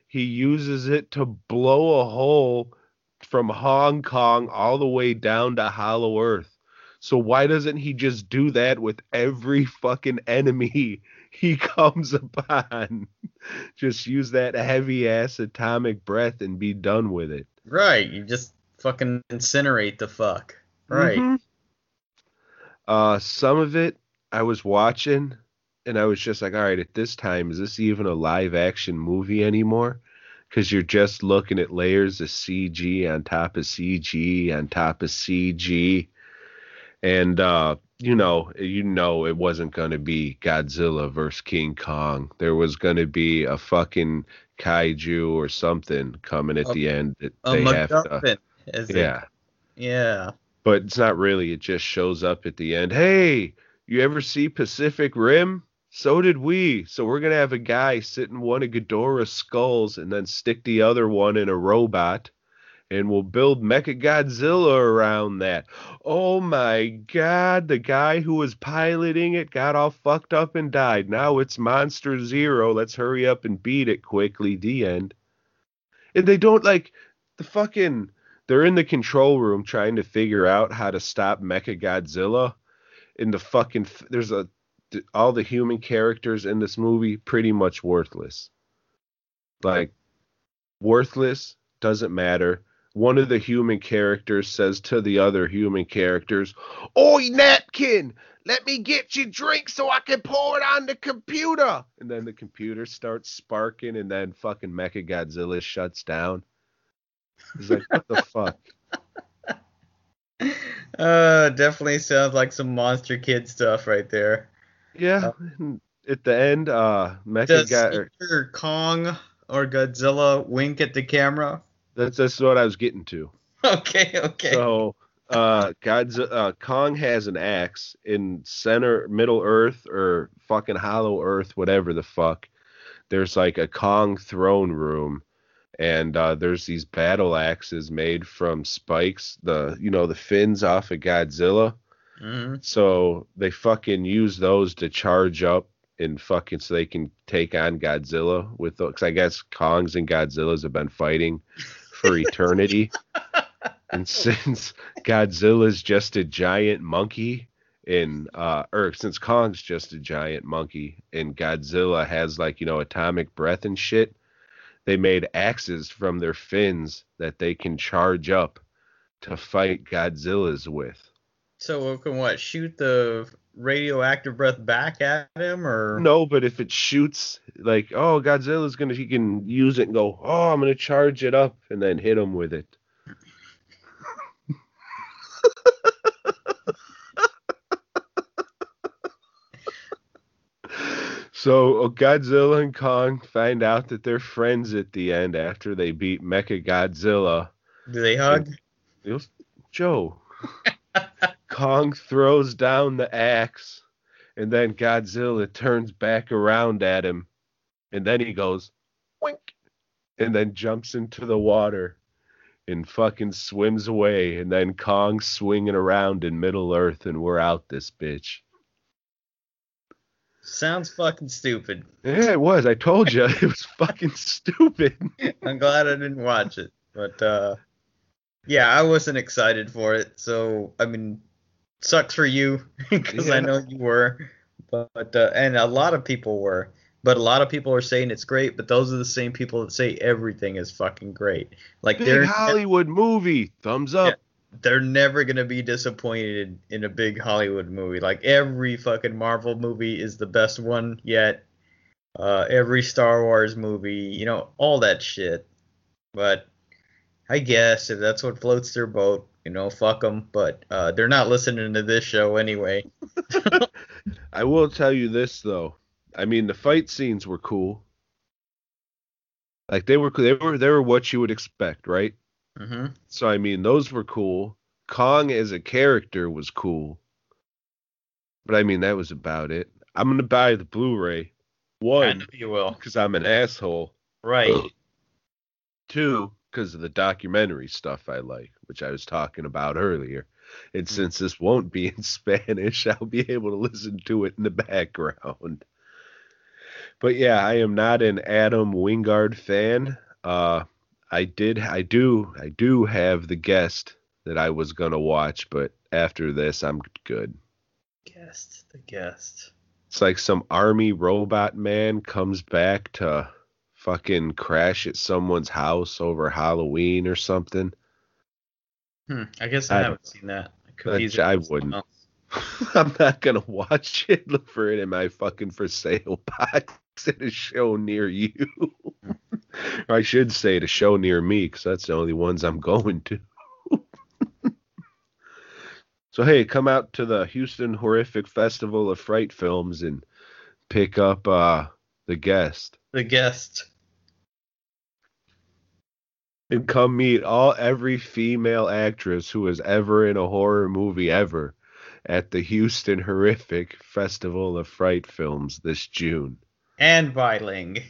he uses it to blow a hole from Hong Kong all the way down to Hollow Earth. So why doesn't he just do that with every fucking enemy he comes upon? Just use that heavy ass atomic breath and be done with it. Right, you just fucking incinerate the fuck. Right. Mm-hmm. Uh, some of it I was watching and I was just like, all right, at this time, is this even a live action movie anymore? Because you're just looking at layers of C G on top of C G on top of C G. And, uh, you know, you know it wasn't going to be Godzilla versus King Kong. There was going to be a fucking kaiju or something coming at A- the end that A they have to. MacGuffin, as they- Yeah. yeah. But it's not really. It just shows up at the end. Hey, you ever see Pacific Rim? So did we. So we're going to have a guy sit in one of Ghidorah's skulls and then stick the other one in a robot. And we'll build Mechagodzilla around that. Oh my God, the guy who was piloting it got all fucked up and died. Now it's Monster Zero. Let's hurry up and beat it quickly. The end. And they don't like the fucking... They're in the control room trying to figure out how to stop Mechagodzilla. In the fucking... There's a... All the human characters in this movie pretty much worthless. Like, worthless, doesn't matter. One of the human characters says to the other human characters, "Oi, napkin, let me get you drink so I can pour it on the computer." And then the computer starts sparking and then fucking Mechagodzilla shuts down. He's like, what the fuck? Uh, definitely sounds like some Monster Kid stuff right there. Yeah. At the end, uh, Does Mechagodzilla... either Kong or Godzilla wink at the camera? That's, that's what I was getting to. Okay, okay. So, uh, Godzilla, uh, Kong has an axe in center, Middle Earth, or fucking Hollow Earth, whatever the fuck. There's like a Kong throne room, and uh, there's these battle axes made from spikes, the you know the fins off of Godzilla. hmm So they fucking use those to charge up and fucking so they can take on Godzilla with those. Because I guess Kongs and Godzillas have been fighting for eternity. And since Godzilla's just a giant monkey in uh or since Kong's just a giant monkey and Godzilla has like, you know, atomic breath and shit, they made axes from their fins that they can charge up to fight Godzillas with. So we can what? Shoot the radioactive breath back at him, or No, but if it shoots, like, oh, Godzilla's gonna, he can use it and go, oh, I'm gonna charge it up and then hit him with it. So Godzilla and Kong find out that they're friends at the end after they beat Mechagodzilla. do they hug? Joe. Kong throws down the axe, and then Godzilla turns back around at him, and then he goes, wink, and then jumps into the water and fucking swims away, and then Kong's swinging around in Middle Earth, and we're out this bitch. Sounds fucking stupid. Yeah, it was. I told you. It was fucking stupid. I'm glad I didn't watch it, but uh, yeah, I wasn't excited for it. So I mean, sucks for you because Yeah. I know you were, but uh, and a lot of people were. But a lot of people are saying it's great, but those are the same people that say everything is fucking great. Like Big they're Hollywood movie. Thumbs up. they're never gonna be disappointed in a big Hollywood movie. Like every fucking Marvel movie is the best one yet. Uh, every Star Wars movie, you know, all that shit. But I guess if that's what floats their boat, you know, fuck them. But uh, they're not listening to this show anyway. I will tell you this though. I mean, the fight scenes were cool. Like they were, they were, they were what you would expect, right? Mm-hmm. So I mean, those were cool. Kong as a character was cool, but I mean that was about it. I'm gonna buy the Blu-ray. I One, know you will. because I'm an asshole. Right. Two, because of the documentary stuff I like, which I was talking about earlier. And since this won't be in Spanish, I'll be able to listen to it in the background. But yeah, I am not an Adam Wingard fan. Uh, I did, I do, I do have the guest that I was gonna watch, but after this, I'm good. Guest, the guest. It's like some army robot man comes back to fucking crash at someone's house over Halloween or something. Hmm. I guess I, I haven't seen that. It could I, easily I be something wouldn't. else. I'm not gonna watch it. Look for it in my fucking for sale box at a show near you. Or I should say, the show near me, because that's the only ones I'm going to. So hey, come out to the Houston Horrific Festival of Fright Films and pick up uh, The Guest. The guest. And come meet all every female actress who was ever in a horror movie ever at the Houston Horrific Festival of Fright Films this June. And Viling.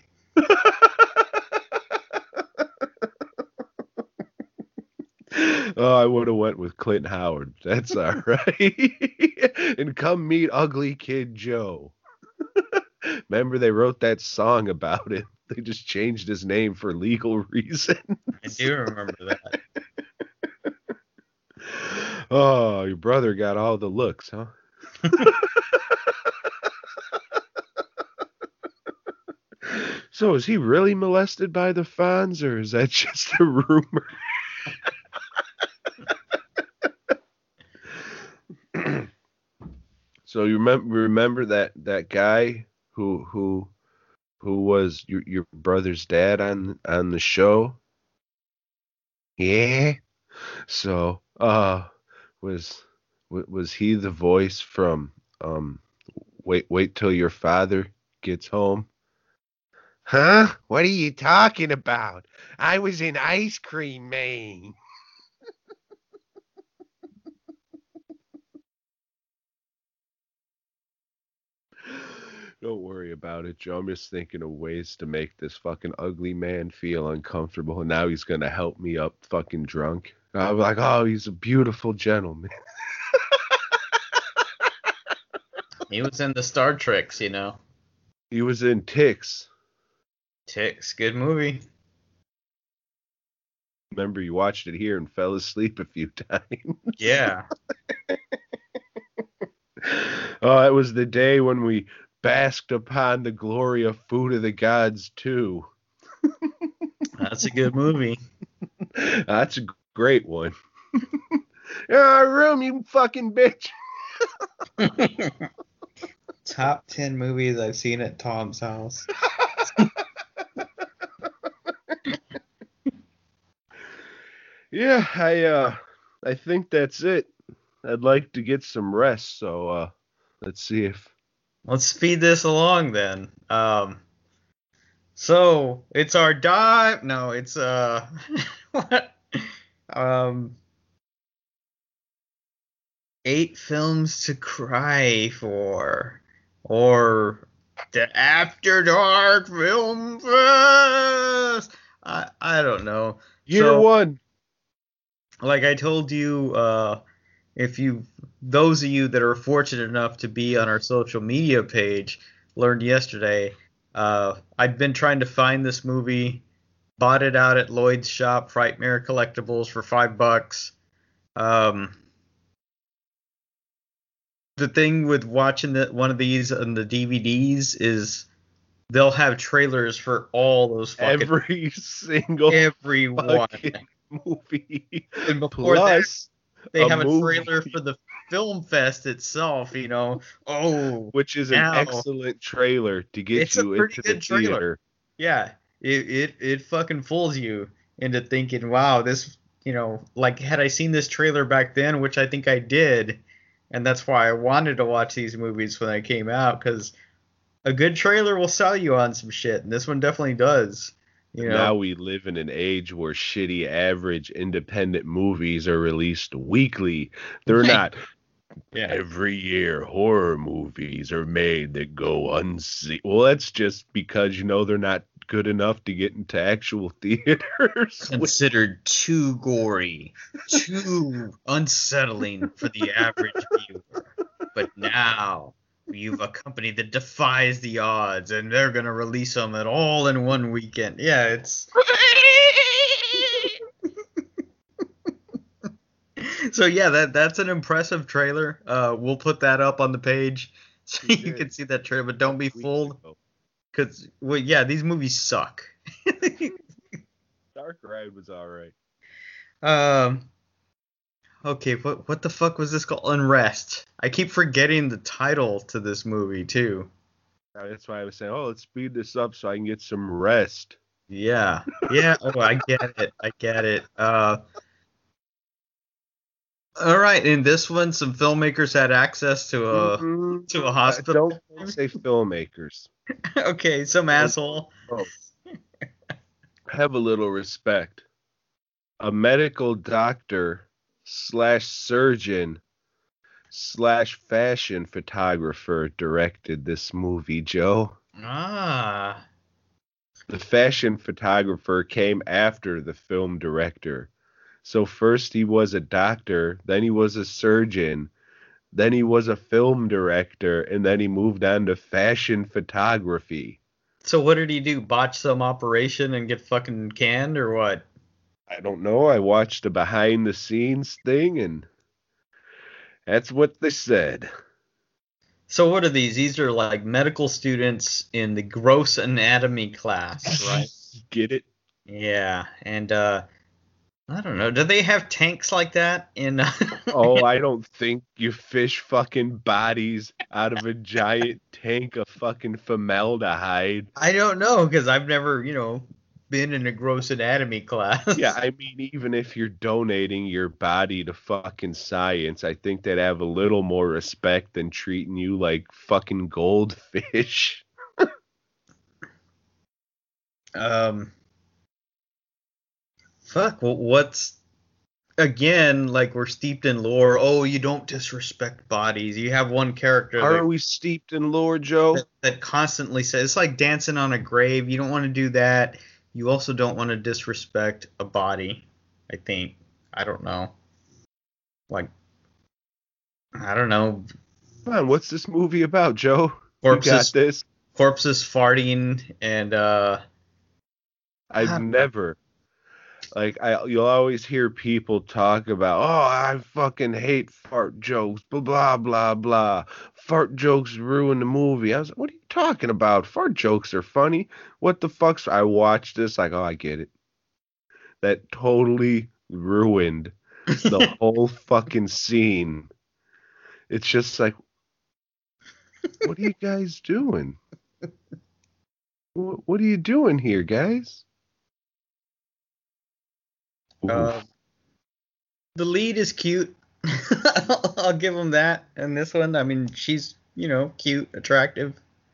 Oh, I would have went with Clint Howard. That's all right. And come meet Ugly Kid Joe. Remember they wrote that song about him. They just changed his name for legal reasons. I do remember that. Oh, your brother got all the looks, huh? So is he really molested by the Fonz, or is that just a rumor? So you remember remember that, that guy who who who was your your brother's dad on on the show? Yeah. So uh was was he the voice from um wait wait till your father gets home? Huh? What are you talking about? I was in Ice Cream Man. Don't worry about it, Joe. I'm just thinking of ways to make this fucking ugly man feel uncomfortable, and now he's gonna help me up fucking drunk. I'm like, oh, he's a beautiful gentleman. He was in the Star Treks, you know. He was in Ticks. Ticks, good movie. Remember, you watched it here and fell asleep a few times. Yeah. Oh, it was the day when we basked upon the glory of Food of the Gods too. That's a good movie. That's a great one. Ah, room, you fucking bitch. Top ten movies I've seen at Tom's house. Yeah, I uh I think that's it. I'd like to get some rest, so uh let's see if Let's speed this along then. Um so it's our dive no, it's uh what? Um eight films to cry for, or the After Dark Film Fest. I I don't know. year So, one. like I told you, uh, if you, those of you that are fortunate enough to be on our social media page, learned yesterday, uh, I'd been trying to find this movie, bought it out at Lloyd's shop, Frightmare Collectibles, for five bucks. Um, the thing with watching the, one of these on the D V Ds is they'll have trailers for all those fucking Every single every one. fucking movie. And before that, Plus, they a have a movie. trailer for the film fest itself, you know. Oh, which is an now. excellent trailer to get It's a you pretty into the good trailer. theater. yeah. It, it it fucking fools you into thinking, wow, this, you know, like had I seen this trailer back then, which I think I did, and that's why I wanted to watch these movies when they came out, because a good trailer will sell you on some shit, and this one definitely does. You know, Now we live in an age where shitty, average, independent movies are released weekly. They're Right. not. yeah. Every year, horror movies are made that go unseen. Well, that's just because, you know, they're not good enough to get into actual theaters. Considered too gory, too unsettling for the average viewer. But now You've a company that defies the odds, and they're gonna release them at all in one weekend. Yeah, it's. So yeah, that that's an impressive trailer. Uh, we'll put that up on the page so We you did. can see that trailer. But don't be Weeks fooled, ago. because well, yeah, these movies suck. Dark Ride was all right. um. Okay, what what the fuck was this called? Unrest. I keep forgetting the title to this movie too. Uh, That's why I was saying, oh, let's speed this up so I can get some rest. Yeah, yeah. Oh, I get it. I get it. Uh. All right, in this one, some filmmakers had access to a Mhm. to a Uh, hospital. Don't say filmmakers. Okay, some asshole. Oh. Have a little respect. A medical doctor slash surgeon slash fashion photographer directed this movie, Joe. Ah. The fashion photographer came after the film director. So first he was a doctor, then he was a surgeon, then he was a film director, and then he moved on to fashion photography. So what did he do? Botch some operation and get fucking canned or what? I don't know. I watched a behind the scenes thing, and that's what they said. So what are these? These are like medical students in the gross anatomy class, right? Get it? Yeah, and uh I don't know. Do they have tanks like that in Oh, I don't think you fish fucking bodies out of a giant tank of fucking formaldehyde. I don't know because I've never, you know, been in a gross anatomy class. Yeah, I mean, even if you're donating your body to fucking science, I think they'd have a little more respect than treating you like fucking goldfish. Um Fuck, well, what's again, like we're steeped in lore. Oh, you don't disrespect bodies. You have one character Are that, we steeped in lore, Joe? that, that constantly says it's like dancing on a grave. You don't want to do that. You also don't want to disrespect a body, I think. I don't know. Like I don't know. Come on, what's this movie about, Joe? You got Corpses this? corpses farting and uh I've Ah. never, like, I you'll always hear people talk about, oh, I fucking hate fart jokes, blah blah blah blah. Fart jokes ruin the movie. I was like, what are you talking about? Fart jokes are funny. What the fuck's? I watched this, like, oh, I get it. That totally ruined the whole fucking scene. It's just like, what are you guys doing? What, what are you doing here, guys? Oof. Uh, the lead is cute. I'll, I'll give him that. And this one, I mean, she's, you know, cute, attractive.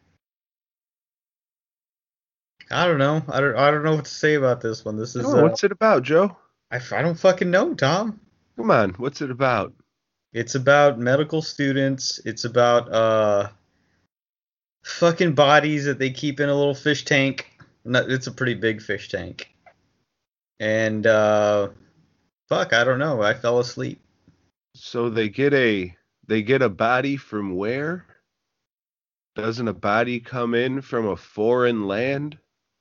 I don't know. I don't. I don't know what to say about this one. This is. Oh, Uh, what's it about, Joe? I, I don't fucking know, Tom. Come on, what's it about? It's about medical students. It's about uh, fucking bodies that they keep in a little fish tank. No, it's a pretty big fish tank. And uh, fuck, I don't know. I fell asleep. So they get a they get a body from where? Doesn't a body come in from a foreign land?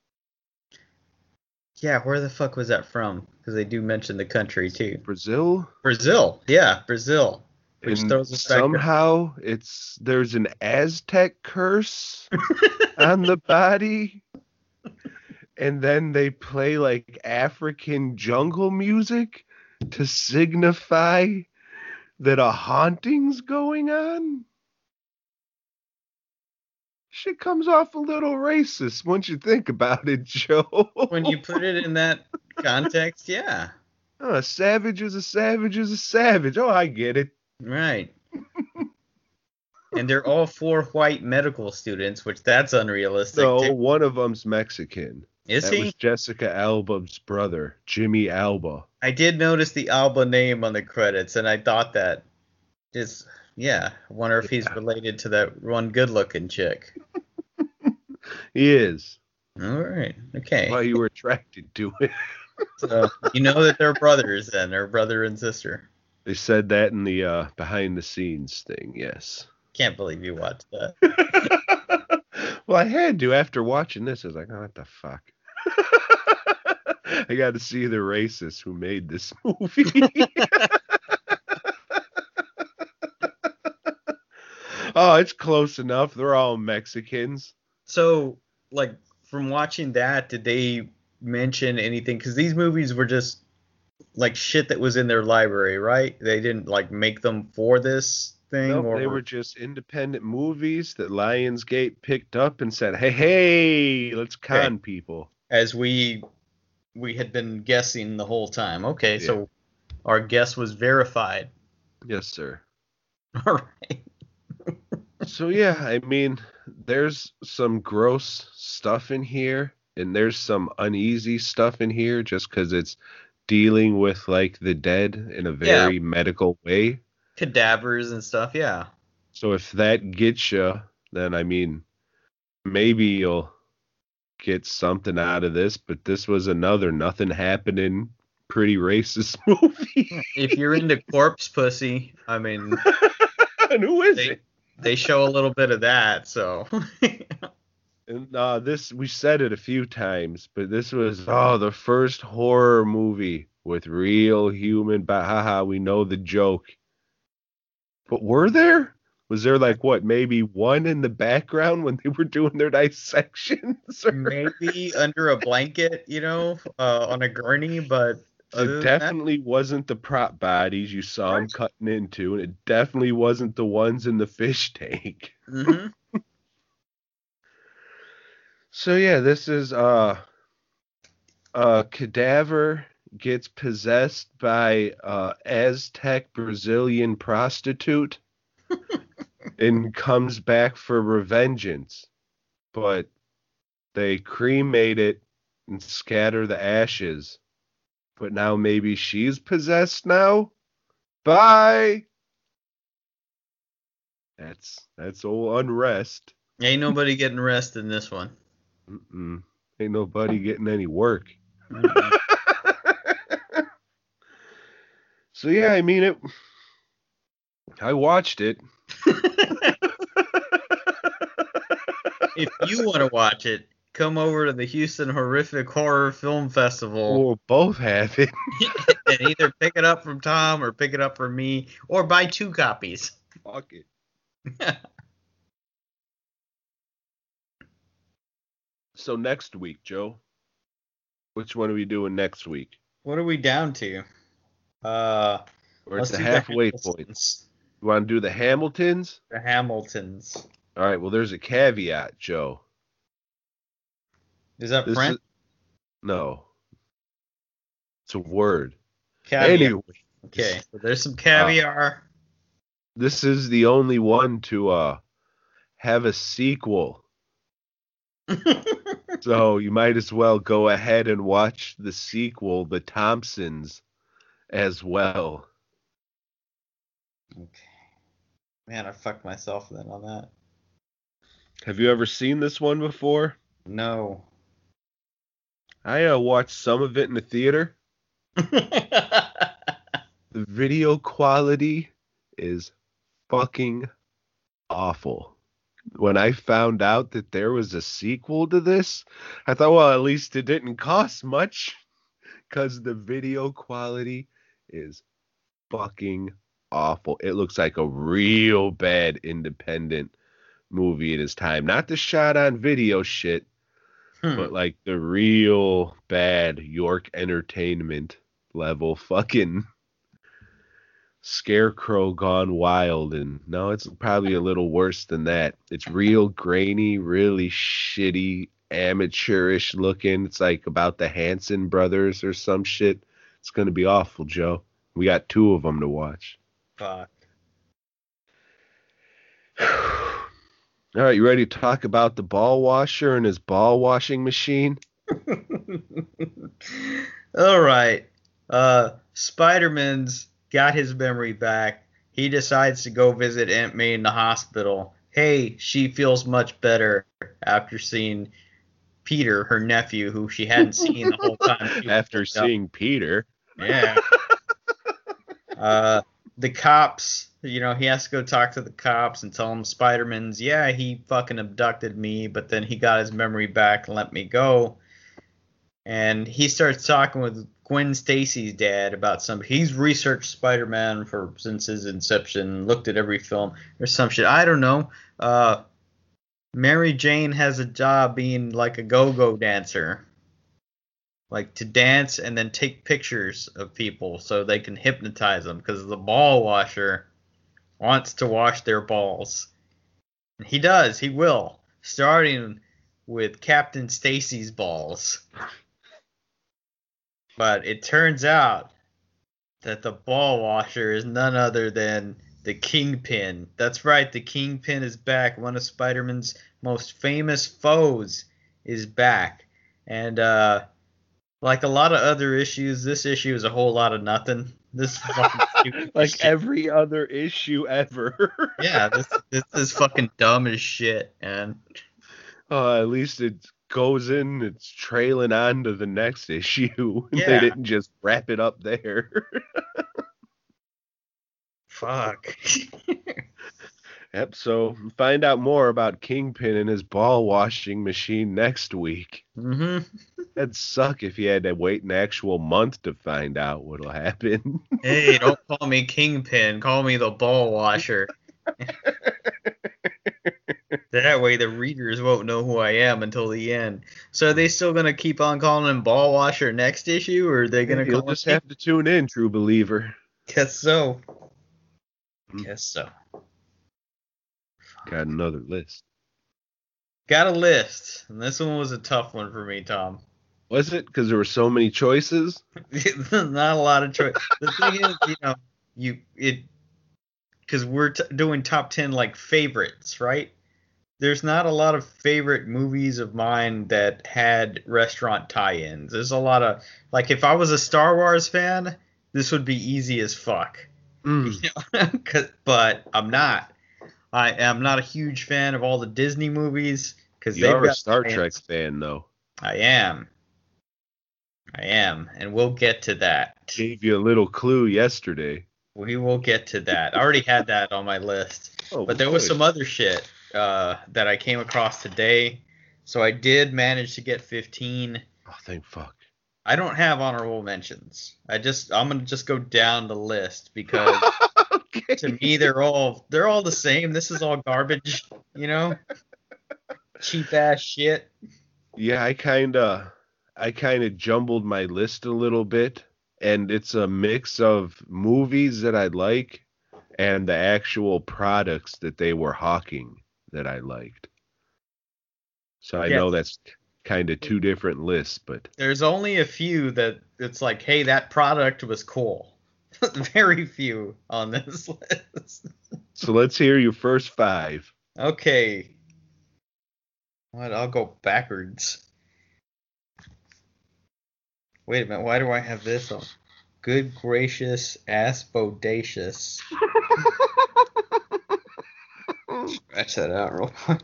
Yeah, where the fuck was that from? Because they do mention the country too. Brazil? Brazil. Yeah, Brazil. Which And throws us back to- somehow it's there's an Aztec curse on the body. And then they play like African jungle music to signify that a haunting's going on. Shit comes off a little racist once you think about it, Joe. When you put it in that context, yeah. Oh, a savage is a savage is a savage. Oh, I get it. Right. And they're all four white medical students, which that's unrealistic. No, too. one of them's Mexican. Is that he? was Jessica Alba's brother, Jimmy Alba. I did notice the Alba name on the credits, and I thought that is, yeah. I wonder if he's Yeah. related to that one good-looking chick. He is. All right. Okay. Why you were attracted to it. So you know that they're brothers then, they're brother and sister. They said that in the uh, behind the scenes thing, yes. Can't believe you watched that. Well, I had to after watching this. I was like, oh, what the fuck? I got to see the racists who made this movie. Oh, it's close enough. They're all Mexicans. So, like, from watching that, did they mention anything? Because these movies were just like shit that was in their library, right? They didn't like make them for this thing. Nope, or they were just independent movies that Lionsgate picked up and said, "Hey, hey, let's con Okay. people." as we we had been guessing the whole time. Okay, Yeah. so our guess was verified. Yes, sir. All right. So yeah, I mean, there's some gross stuff in here, and there's some uneasy stuff in here, just because it's dealing with like the dead in a very medical way. Cadavers and stuff, yeah. So if that gets you, then I mean, maybe you'll get something out of this. But this was another nothing happening, pretty racist movie. If you're into corpse pussy, I mean, And who is they, it? they show a little bit of that, so. And uh, this, we said it a few times, but this was oh the first horror movie with real human. But haha, we know the joke. But were there? Was there like what, maybe one in the background when they were doing their dissections? Or- Maybe under a blanket, you know, uh, on a gurney, but other It than that, definitely wasn't the prop bodies you saw them Right. cutting into, and it definitely wasn't the ones in the fish tank. mhm. So yeah, this is uh a cadaver gets possessed by uh Aztec Brazilian prostitute and comes back for revengeance. But they cremate it and scatter the ashes. But now maybe she's possessed now? Bye. That's that's old unrest. Ain't nobody getting rest in this one. Mm-mm. Ain't nobody getting any work. Mhm. So yeah, I mean it. I watched it. If you want to watch it, come over to the Houston Horrific Horror Film Festival We'll both have it. and either pick it up from Tom or pick it up from me or buy two copies. Fuck it. So next week, Joe. Which one are we doing next week? What are we down to? Uh, Or let's it's the do halfway point. Hamiltons. You want to do the Hamiltons? The Hamiltons. All right. Well, there's a caveat, Joe. Is that This Brent? is no. It's a word. Caviar. Anyway, Okay, so there's some caviar. this is the only one to uh have a sequel. So you might as well go ahead and watch the sequel, The Thompsons, as well. Okay. Man, I fucked myself then on that. Have you ever seen this one before? No. I uh, watched some of it in the theater. The video quality is fucking awful. When I found out that there was a sequel to this, I thought, well, at least it didn't cost much, because the video quality is fucking awful. It looks like a real bad independent movie in its time. Not the shot on video shit, Hmm. but like the real bad York Entertainment level fucking Scarecrow gone wild. And no, it's probably a little worse than that. It's real grainy, really shitty, amateurish looking. It's like about the Hanson brothers or some shit. It's gonna be awful, Joe. We got two of them to watch. Fuck. All right, you ready to talk about the ball washer and his ball washing machine? All right. Uh, Spider-Man's got his memory back. He decides to go visit Aunt May in the hospital. Hey, she feels much better after seeing Peter, her nephew, who she hadn't seen the whole time. she was After hooked up. seeing Peter. Yeah. Uh, the cops, you know, he has to go talk to the cops and tell them Spider-Man's, yeah, he fucking abducted me, but then he got his memory back and let me go. And he starts talking with Gwen Stacy's dad about some. He's researched Spider-Man for since his inception, looked at every film or some shit. I don't know. Uh, Mary Jane has a job being like a go-go dancer, like to dance and then take pictures of people so they can hypnotize them because the ball washer wants to wash their balls. And he does. He will, starting with Captain Stacy's balls. But it turns out that the ball washer is none other than the Kingpin. That's right, the Kingpin is back. One of Spider-Man's most famous foes is back. And uh, like a lot of other issues, this issue is a whole lot of nothing. This is fucking stupid like shit. every other issue ever. Yeah, this this is fucking dumb as shit, man. Uh, at least it goes in, it's trailing on to the next issue. Yeah. They didn't just wrap it up there. Fuck. Yep, so find out more about Kingpin and his ball washing machine next week. Mm-hmm. That'd suck if you had to wait an actual month to find out what'll happen. Hey, don't call me Kingpin. Call me the ball washer. That way the readers won't know who I am until the end. So are they still going to keep on calling him ball washer next issue, or are they going to You'll call just him... have to tune in, true believer. Guess so. Hmm. Guess so. Got another list. Got a list, and this one was a tough one for me, Tom. Was it? Because there were so many choices? Not a lot of choice. The thing is, you know, you it because we're t- doing top ten like favorites, right? There's not a lot of favorite movies of mine that had restaurant tie-ins. There's a lot of like if I was a Star Wars fan, this would be easy as fuck. Mm. You know? 'Cause- but I'm not. I am not a huge fan of all the Disney movies because You they've are a got Star tie-ins. Trek fan, though. I am. I am, and we'll get to that. Gave you a little clue yesterday. We will get to that. I already had that on my list. Oh, But there was good. some other shit uh, that I came across today. So I did manage to get fifteen. Oh, thank fuck. I don't have honorable mentions. I just I'm gonna just go down the list because Okay. to me they're all they're all the same. This is all garbage, you know? Cheap ass shit. Yeah, I kind of I kind of jumbled my list a little bit, and it's a mix of movies that I like and the actual products that they were hawking that I liked. So I Yes. know that's kind of two different lists, but There's only a few that it's like, hey, that product was cool. Very few on this list. so let's hear your first five. Okay. What? I'll go backwards. Wait a minute. Why do I have this on? Good gracious, ass bodacious. Scratch that out real quick.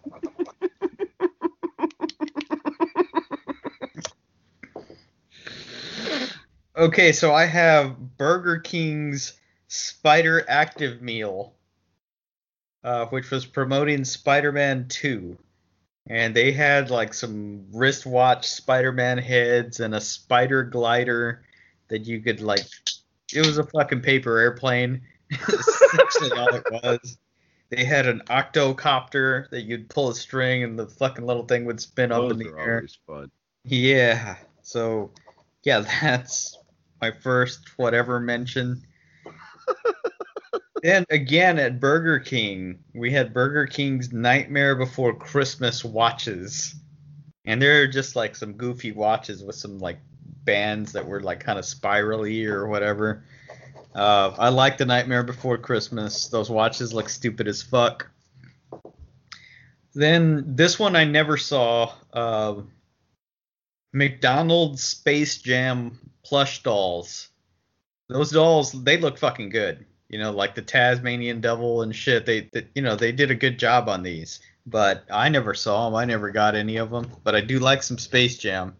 Okay, so I have Burger King's Spider Active Meal, uh, which was promoting Spider-Man two. And they had like some wristwatch Spider-Man heads and a spider glider that you could like. It was a fucking paper airplane. Essentially all it was. They had an octocopter that you'd pull a string and the fucking little thing would spin up Those in the are air. always fun. Yeah. So, yeah, that's my first whatever mention. Then again at Burger King, we had Burger King's Nightmare Before Christmas watches. And they're just like some goofy watches with some like bands that were like kind of spirally or whatever. Uh, I like the Nightmare Before Christmas. Those watches look stupid as fuck. Then this one I never saw. Uh, McDonald's Space Jam plush dolls. Those dolls, they look fucking good. You know, like the Tasmanian Devil and shit. They, they, you know, they did a good job on these. But I never saw them. I never got any of them. But I do like some Space Jam.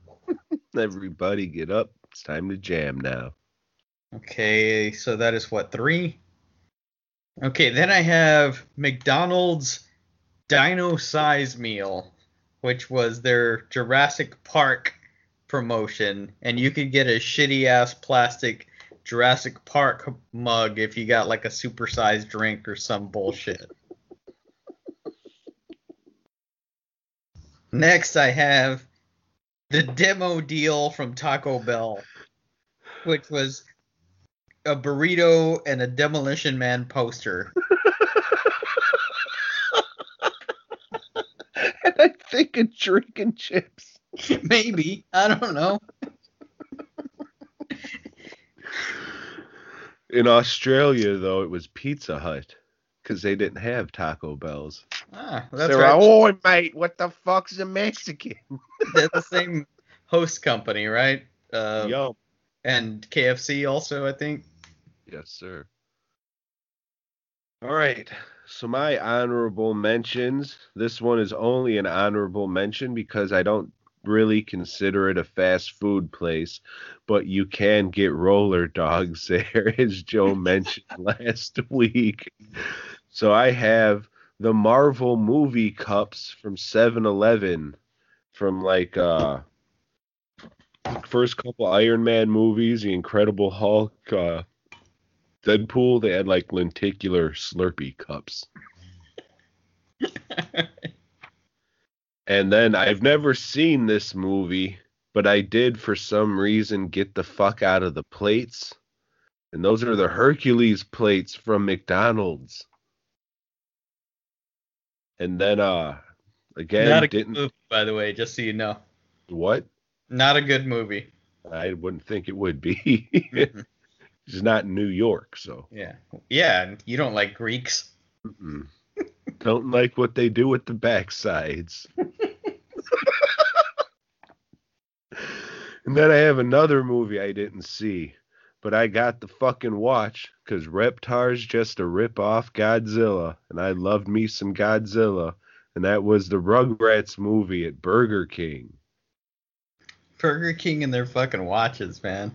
Everybody get up. It's time to jam now. Okay, so that is what, three? Okay, then I have McDonald's Dino Size Meal, which was their Jurassic Park promotion, and you could get a shitty ass plastic Jurassic Park mug if you got like a supersized drink or some bullshit. Next, I have the demo deal from Taco Bell, which was a burrito and a Demolition Man poster. And I think a drink and chips. Maybe. I don't know. In Australia, though, it was Pizza Hut because they didn't have Taco Bells. Ah, that's They're right. like, "Oh, mate, what the fuck's a Mexican?" They're the same host company, right? Uh, Yum. and K F C also, I think. Yes, sir. All right. So my honorable mentions. This one is only an honorable mention because I don't really consider it a fast food place, but you can get roller dogs there, as Joe mentioned last week. So I have the Marvel movie cups from seven eleven from like uh first couple Iron Man movies, The Incredible Hulk, uh Deadpool. They had like lenticular Slurpee cups. And then I've never seen this movie, but I did for some reason get the fuck out of the plates. And those are the Hercules plates from McDonald's. And then uh again Not a didn't good movie, by the way, just so you know. what? Not a good movie. I wouldn't think it would be. Mhm. It's not in New York, so. Yeah. Yeah, and you don't like Greeks. Mm-mm. Don't like what they do with the backsides. And then I have another movie I didn't see, but I got the fucking watch because Reptar's just a rip-off Godzilla, and I loved me some Godzilla, and that was the Rugrats movie at Burger King. Burger King and their fucking watches, man.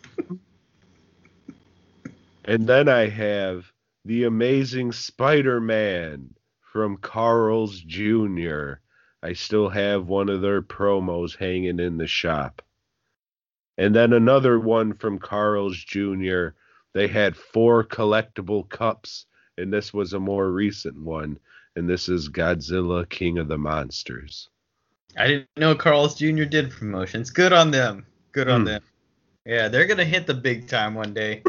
And then I have The Amazing Spider-Man from Carl's Junior I still have one of their promos hanging in the shop. And then another one from Carl's Junior They had four collectible cups, and this was a more recent one. And this is Godzilla, King of the Monsters. I didn't know Carl's Junior did promotions. Good on them. Good on Hmm. them. Yeah, they're going to hit the big time one day.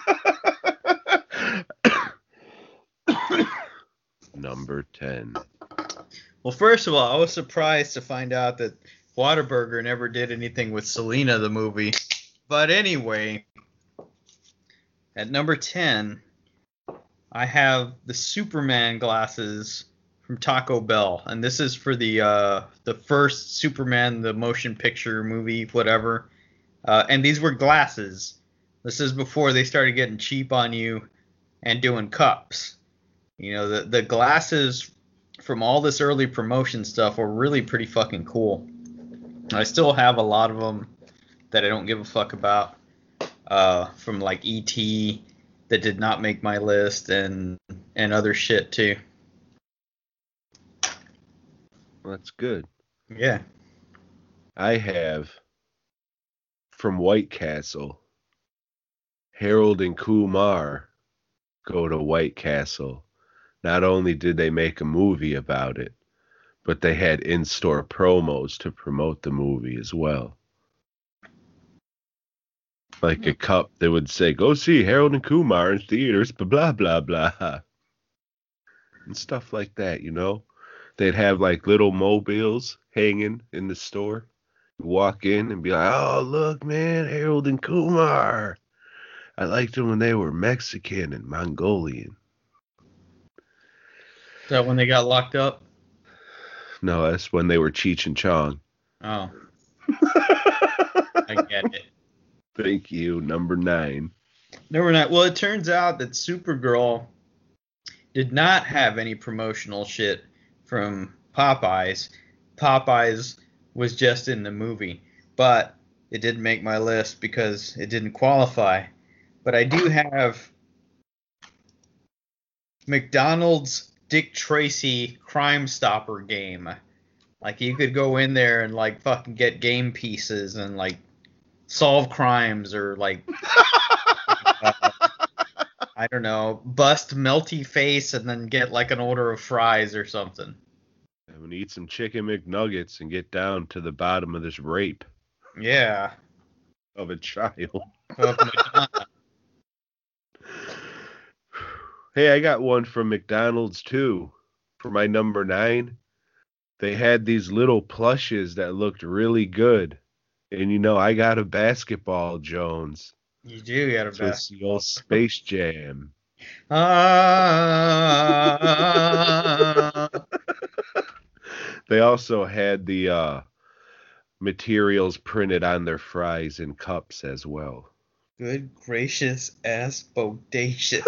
Number ten. Well, first of all, I was surprised to find out that Whataburger never did anything with Selena, the movie. But anyway, at number ten, I have the Superman glasses from Taco Bell. And this is for the uh, the first Superman, the motion picture movie, whatever. Uh, and these were glasses. This is before they started getting cheap on you and doing cups. You know, the, the glasses from all this early promotion stuff were really pretty fucking cool. I still have a lot of them that I don't give a fuck about. Uh, from like E T that did not make my list and and other shit too. That's good. Yeah. I have from White Castle, Harold and Kumar go to White Castle. Not only did they make a movie about it, but they had in-store promos to promote the movie as well. Like a cup that would say, "Go see Harold and Kumar in theaters, blah, blah, blah, blah." And stuff like that, you know? They'd have like little mobiles hanging in the store. You walk in and be like, "Oh, look, man, Harold and Kumar. I liked them when they were Mexican and Mongolian." Is that when they got locked up? No, that's when they were Cheech and Chong. Oh. I get it. Thank you. Number nine. Number nine. Well, it turns out that Supergirl did not have any promotional shit from Popeyes. Popeyes was just in the movie, but it didn't make my list because it didn't qualify. But I do have McDonald's Dick Tracy Crime Stopper game. Like, you could go in there and, like, fucking get game pieces and, like, solve crimes or, like, uh, I don't know, bust Melty Face and then get, like, an order of fries or something. I'm going to eat some chicken McNuggets and get down to the bottom of this rape Yeah. of a child. Of Madonna. Hey, I got one from McDonald's, too. For my number nine, they had these little plushes that looked really good. And, you know, I got a basketball, Jones. You do got a So it's best. the old Space Jam. Ah. They also had the uh, materials printed on their fries in cups as well. Good gracious ass bodacious.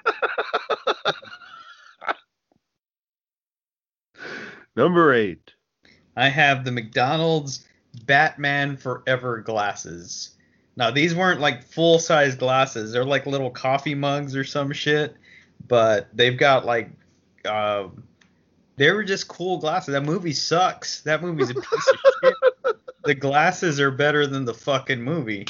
Number eight. I have the McDonald's Batman Forever glasses. Now, these weren't like full-size glasses. They're like little coffee mugs or some shit. But they've got like... Uh, they were just cool glasses. That movie sucks. That movie's a piece of shit. The glasses are better than the fucking movie.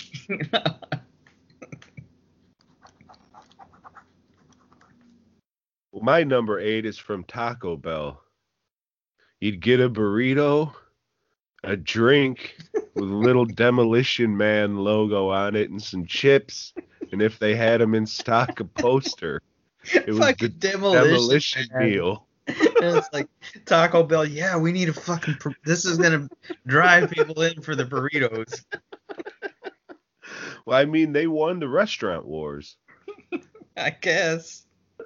Well, my number eight is from Taco Bell. You'd get a burrito, a drink with a little Demolition Man logo on it, and some chips. And if they had them in stock, a poster. It was Fucking the Demolition, Demolition Man. meal. And it's like Taco Bell. Yeah, we need a fucking. Pur- this is gonna drive people in for the burritos. Well, I mean, they won the restaurant wars. I guess.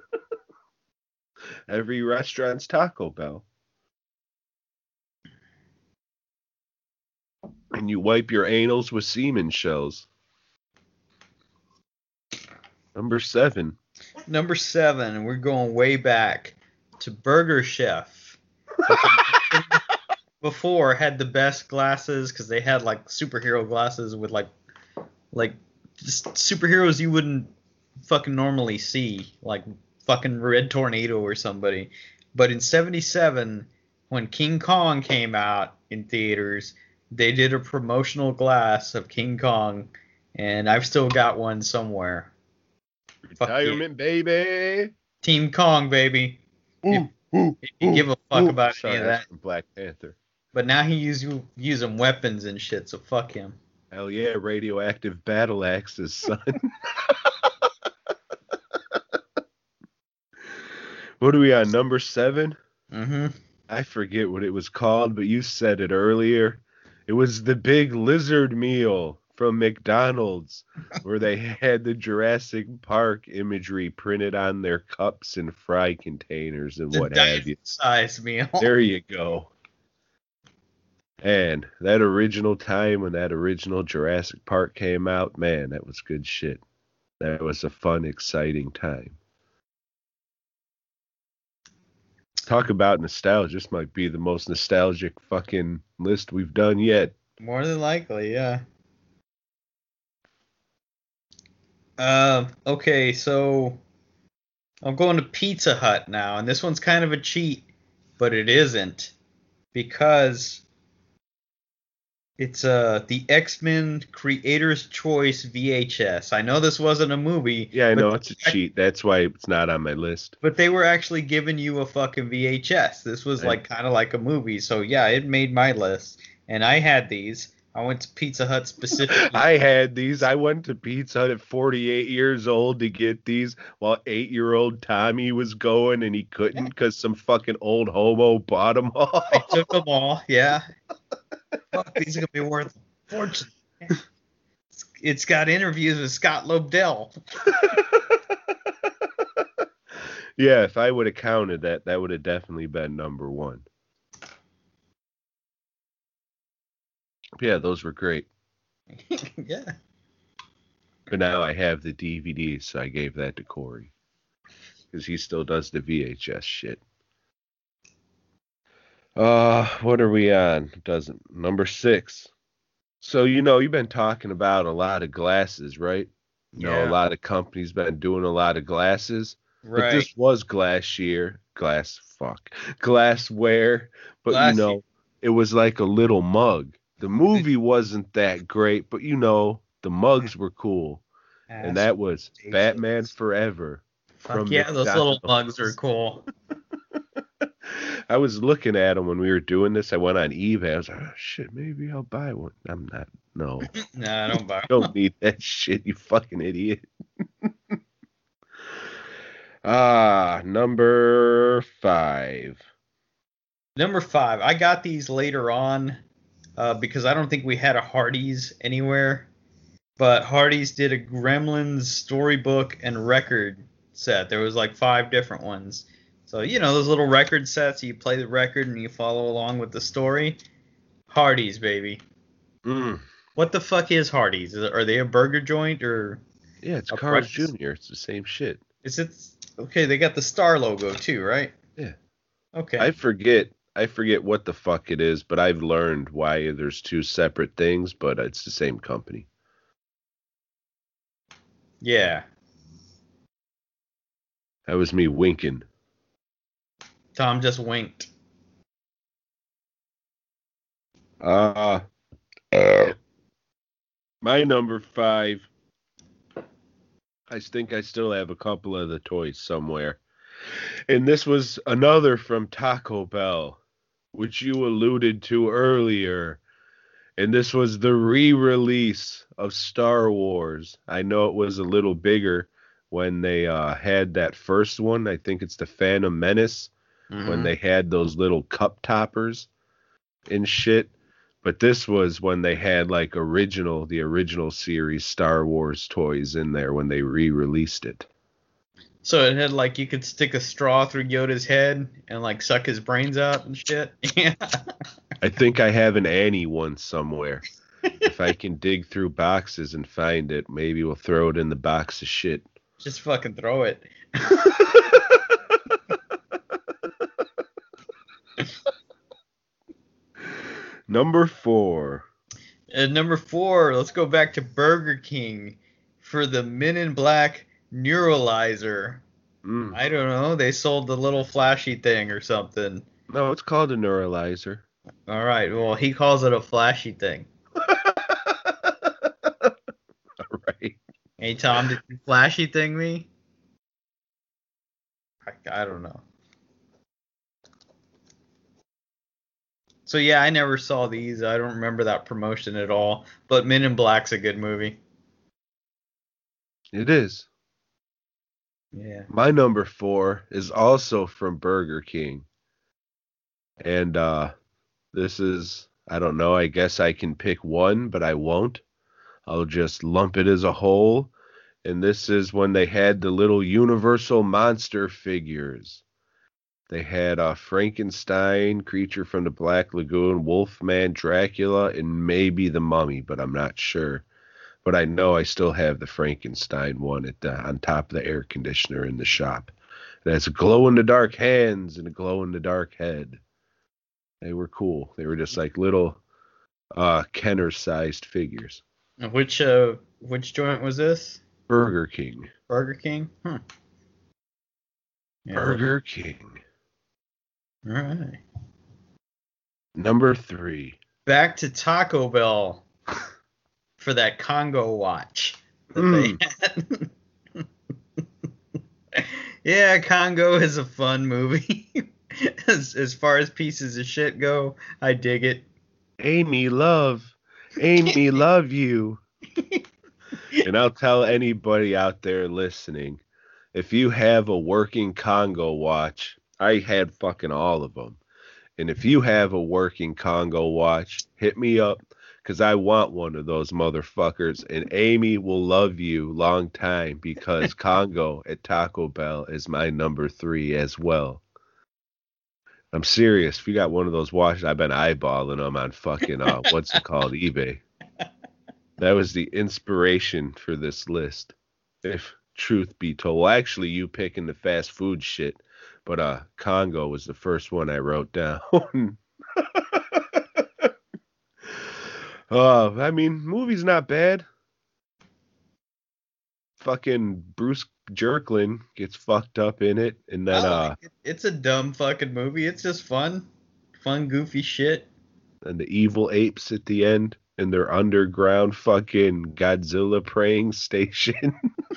Every restaurant's Taco Bell. And you wipe your anals with semen shells. Number seven. Number seven. We're going way back to Burger Chef. Before had the best glasses because they had like superhero glasses with like like just superheroes you wouldn't fucking normally see, like fucking Red Tornado or somebody. But in seventy-seven, when King Kong came out in theaters, they did a promotional glass of King Kong, and I've still got one somewhere. Fuck yeah. Retirement, baby. Team Kong, baby. If, if you give a fuck about Sorry, any of that's that. from Black Panther. But now he use, using weapons and shit, so fuck him. Hell yeah, radioactive battle axes, son. What are we on, number seven? Mm-hmm. I forget what it was called, but you said it earlier. It was the big lizard meal from McDonald's, where they had the Jurassic Park imagery printed on their cups and fry containers and The what have you. size meal. There you go. And that original time when that original Jurassic Park came out, man, that was good shit. That was a fun, exciting time. Talk about nostalgia. This might be the most nostalgic fucking list we've done yet. More than likely, yeah. Uh, okay, so I'm going to Pizza Hut now, and this one's kind of a cheat, but it isn't, because it's uh the X-Men Creator's Choice V H S. I know this wasn't a movie. Yeah, I but know, it's a cheat. That's why it's not on my list. But they were actually giving you a fucking V H S. This was like kind of like a movie. So yeah, it made my list. And I had these. I went to Pizza Hut specifically. I had these. I went to Pizza Hut at forty-eight years old to get these while eight-year-old Tommy was going and he couldn't because some fucking old homo bought them all. I took them all. Yeah. Fuck, these are going to be worth a fortune. It's got interviews with Scott Lobdell. Yeah, if I would have counted that, that would have definitely been number one. Yeah, those were great. Yeah. But now I have the D V D, so I gave that to Corey. Because he still does the V H S shit. Uh, what are we on? Doesn't. Number six. So, you know, you've been talking about a lot of glasses, right? You know, Yeah. a lot of companies been doing a lot of glasses. Right. But this was glacier, glass, fuck, glassware. But Glassy. you know, it was like a little mug. The movie wasn't that great, but you know, the mugs were cool. And that was Batman Forever. Fuck yeah, those little mugs are cool. I was looking at them when we were doing this. I went on eBay. I was like, oh, shit, maybe I'll buy one. I'm not. No. Nah, I don't buy Don't one. need that shit, you fucking idiot. Ah, number five. Number five. I got these later on uh, because I don't think we had a Hardee's anywhere. But Hardee's did a Gremlins storybook and record set. There was like five different ones. So, you know, those little record sets, you play the record and you follow along with the story. Hardee's, baby. Mm. What the fuck is Hardee's? Is it, are they a burger joint or? Yeah, it's a Carl's breakfast? Junior It's the same shit. Is it? Okay, they got the star logo too, right? Yeah. Okay. I forget. I forget what the fuck it is, but I've learned why there's two separate things, but it's the same company. Yeah. That was me winking. Tom just winked. Uh, uh, my number five. I think I still have a couple of the toys somewhere. And this was another from Taco Bell, which you alluded to earlier. And this was the re-release of Star Wars. I know it was a little bigger when they uh, had that first one. I think it's the Phantom Menace, mm-hmm. when they had those little cup toppers and shit. But this was when they had like original, the original series Star Wars toys in there when they re-released it. So it had like you could stick a straw through Yoda's head and like suck his brains out and shit. Yeah. I think I have an Annie one somewhere. If I can dig through boxes and find it, maybe we'll throw it in the box of shit. Just fucking throw it. Number four. At number four, let's go back to Burger King for the Men in Black Neuralizer. Mm. I don't know. They sold the little flashy thing or something. No, it's called a neuralizer. All right. Well, he calls it a flashy thing. All right. Hey, Tom, did you flashy thing me? I, I don't know. So, yeah, I never saw these. I don't remember that promotion at all. But Men in Black's a good movie. It is. Yeah. My number four is also from Burger King. And uh, this is, I don't know, I guess I can pick one, but I won't. I'll just lump it as a whole. And this is when they had the little Universal monster figures. They had uh, Frankenstein, Creature from the Black Lagoon, Wolfman, Dracula, and maybe the Mummy, but I'm not sure. But I know I still have the Frankenstein one at the, on top of the air conditioner in the shop. It has glow-in-the-dark hands and a glow-in-the-dark head. They were cool. They were just like little uh, Kenner-sized figures. Which uh, which joint was this? Burger King. Burger King? Hmm. Yeah. Burger King. All right. Number three. Back to Taco Bell for that Congo watch that Mm. they had. Yeah, Congo is a fun movie. as, as far as pieces of shit go, I dig it. Amy, love. Amy, love you. And I'll tell anybody out there listening, if you have a working Congo watch, I had fucking all of them. And if you have a working Congo watch, hit me up, because I want one of those motherfuckers. And Amy will love you long time, because Congo at Taco Bell is my number three as well. I'm serious. If you got one of those watches, I've been eyeballing them on fucking, uh, what's it called, eBay. That was the inspiration for this list, if truth be told. Well, actually, you picking the fast food shit, but uh, Congo was the first one I wrote down. uh, I mean, movie's not bad. fucking Bruce Jerklin gets fucked up in it, and then I uh, like it. It's a dumb fucking movie. It's just fun, fun, goofy shit. and the evil apes at the end in their underground fucking Godzilla praying station.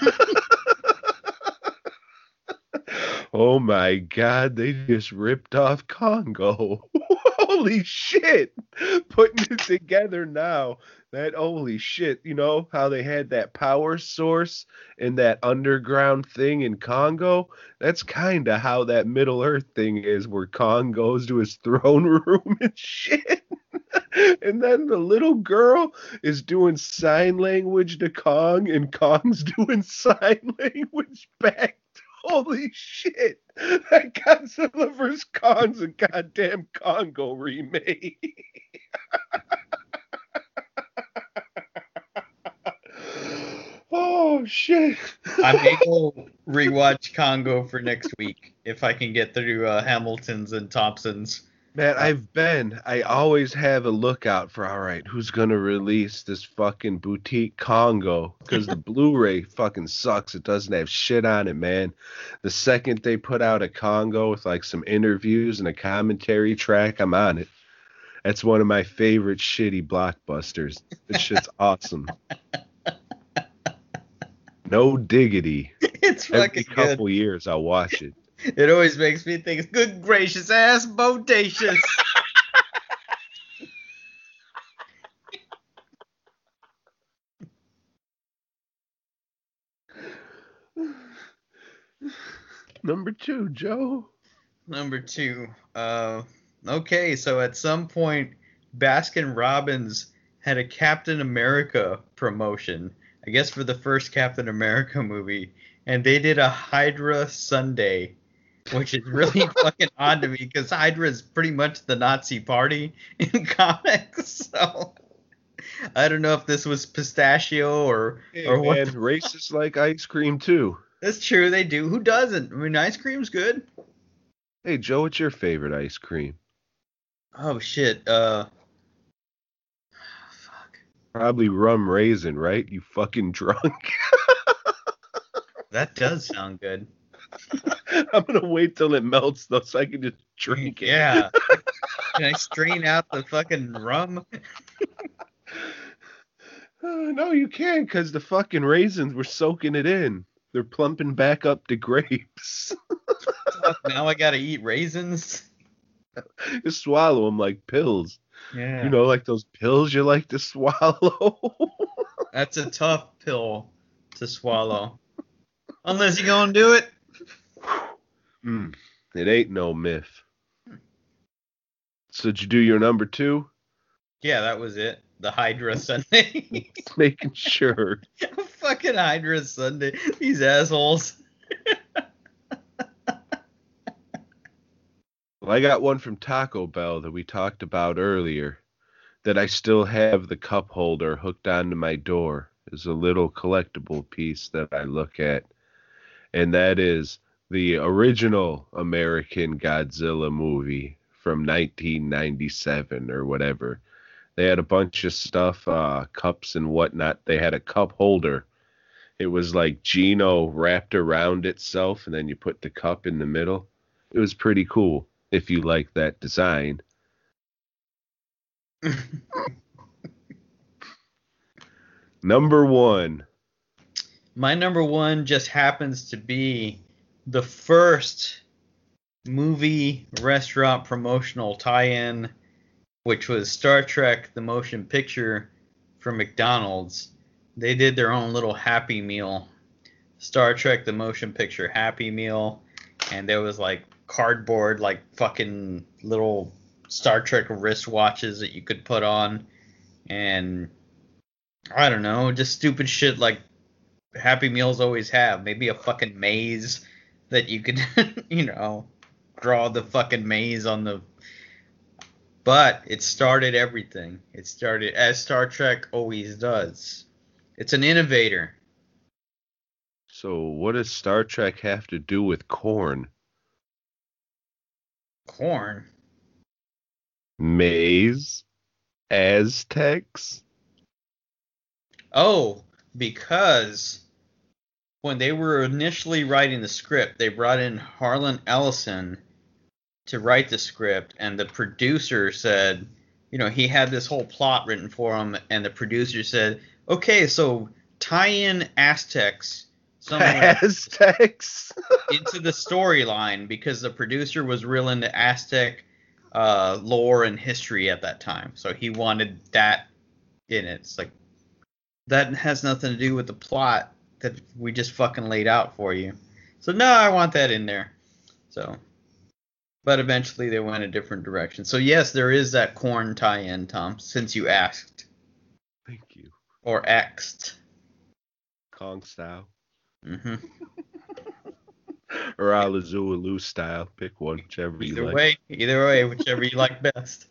Oh my god, they just ripped off Congo. Holy shit. Putting it together now. That holy shit, you know how they had that power source in that underground thing in Congo? That's kind of how that Middle Earth thing is, where Kong goes to his throne room and shit. And then the little girl is doing sign language to Kong, and Kong's doing sign language back. Holy shit! That Godzilla versus. Kong's a goddamn Congo remake. Oh shit! I may go rewatch Congo for next week if I can get through uh, Hamilton's and Thompson's. Man, I've been. I always have a lookout for, all right, who's going to release this fucking boutique Congo? Because the Blu-ray fucking sucks. It doesn't have shit on it, man. The second they put out a Congo with like some interviews and a commentary track, I'm on it. That's one of my favorite shitty blockbusters. This shit's awesome. No diggity. It's fucking Every couple good. years, I'll watch it. It always makes me think, good gracious ass bodacious. Number two, Joe. Number two. Uh, okay, so at some point, Baskin Robbins had a Captain America promotion, I guess for the first Captain America movie, and they did a Hydra Sundae, which is really fucking odd to me because Hydra is pretty much the Nazi party in comics. So I don't know if this was pistachio or Hey, or what. man, racists like ice cream too. That's true, they do. Who doesn't? I mean, ice cream's good. Hey, Joe, what's your favorite ice cream? Oh shit. Uh. Fuck. Probably rum raisin, right? You fucking drunk. That does sound good. I'm gonna wait till it melts though, so I can just drink it. Yeah. Can I strain out the fucking rum? Uh, no, you can't, because the fucking raisins were soaking it in. They're plumping back up to grapes. Fuck, now I gotta eat raisins. Just swallow them like pills. Yeah. You know, like those pills you like to swallow. That's a tough pill to swallow. Unless you're gonna do it. mm, it ain't no myth. So did you do your number two? Yeah, that was it. The Hydra Sunday. Making sure. Fucking Hydra Sunday. These assholes. Well, I got one from Taco Bell that we talked about earlier that I still have the cup holder hooked onto my door. Is a little collectible piece that I look at. And that is the original American Godzilla movie from nineteen ninety-seven or whatever. They had a bunch of stuff, uh, cups and whatnot. They had a cup holder. It was like Gino wrapped around itself, and then you put the cup in the middle. It was pretty cool if you like that design. Number one. My number one just happens to be the first movie restaurant promotional tie-in, which was Star Trek the Motion Picture from McDonald's. They did their own little Happy Meal, Star Trek the Motion Picture Happy Meal, and there was like cardboard, like fucking little Star Trek wristwatches that you could put on, and I don't know, just stupid shit like Happy Meals always have. Maybe a fucking maze that you could, you know, draw the fucking maze on the... But it started everything. It started, as Star Trek always does. It's an innovator. So what does Star Trek have to do with corn? Corn? Maize? Aztecs? Oh, because when they were initially writing the script, they brought in Harlan Ellison to write the script, and the producer said, you know, he had this whole plot written for him, and the producer said, okay, so tie in Aztecs somewhere Aztecs into the storyline, because the producer was real into Aztec uh, lore and history at that time. So he wanted that in it. It's like, that has nothing to do with the plot that we just fucking laid out for you. So no, I want that in there. So, but eventually they went a different direction. So yes, there is that Korn tie-in, Tom, since you asked. Thank you. Or axed. Kong style. Mm-hmm. Or Alazulu style. Pick one, whichever you Either like. way, either way, whichever you like best.